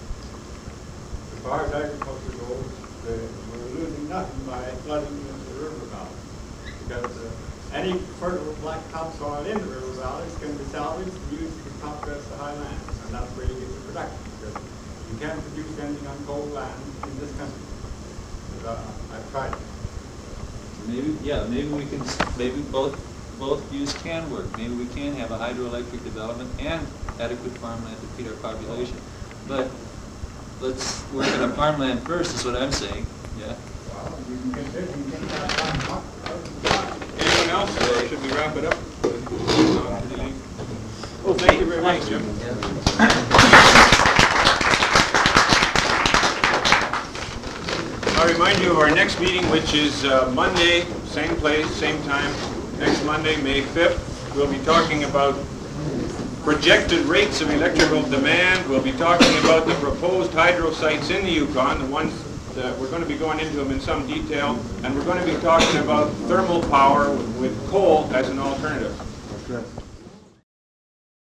[SPEAKER 7] as far as agriculture goes, the, we're losing nothing by flooding into the river valley. Because uh, any fertile black topsoil in the river valleys can be salvaged and used to topdress the highlands. And that's where you get the production. Because you can't produce anything on cold land in this country. But, uh, I've tried it.
[SPEAKER 5] Maybe, yeah, maybe we can, maybe both, both views can work. Maybe we can have a hydroelectric development and adequate farmland to feed our population. But let's work on our farmland first, is what I'm saying, yeah.
[SPEAKER 7] Well, you can get this, you can get that.
[SPEAKER 1] Anyone else, or should we wrap it up? Well, thank you very much, Jim. I remind you of our next meeting, which is uh, Monday, same place, same time, next Monday, May fifth. We'll be talking about projected rates of electrical demand. We'll be talking about the proposed hydro sites in the Yukon, the ones that we're going to be going into them in some detail, and we're going to be talking about thermal power with coal as an alternative.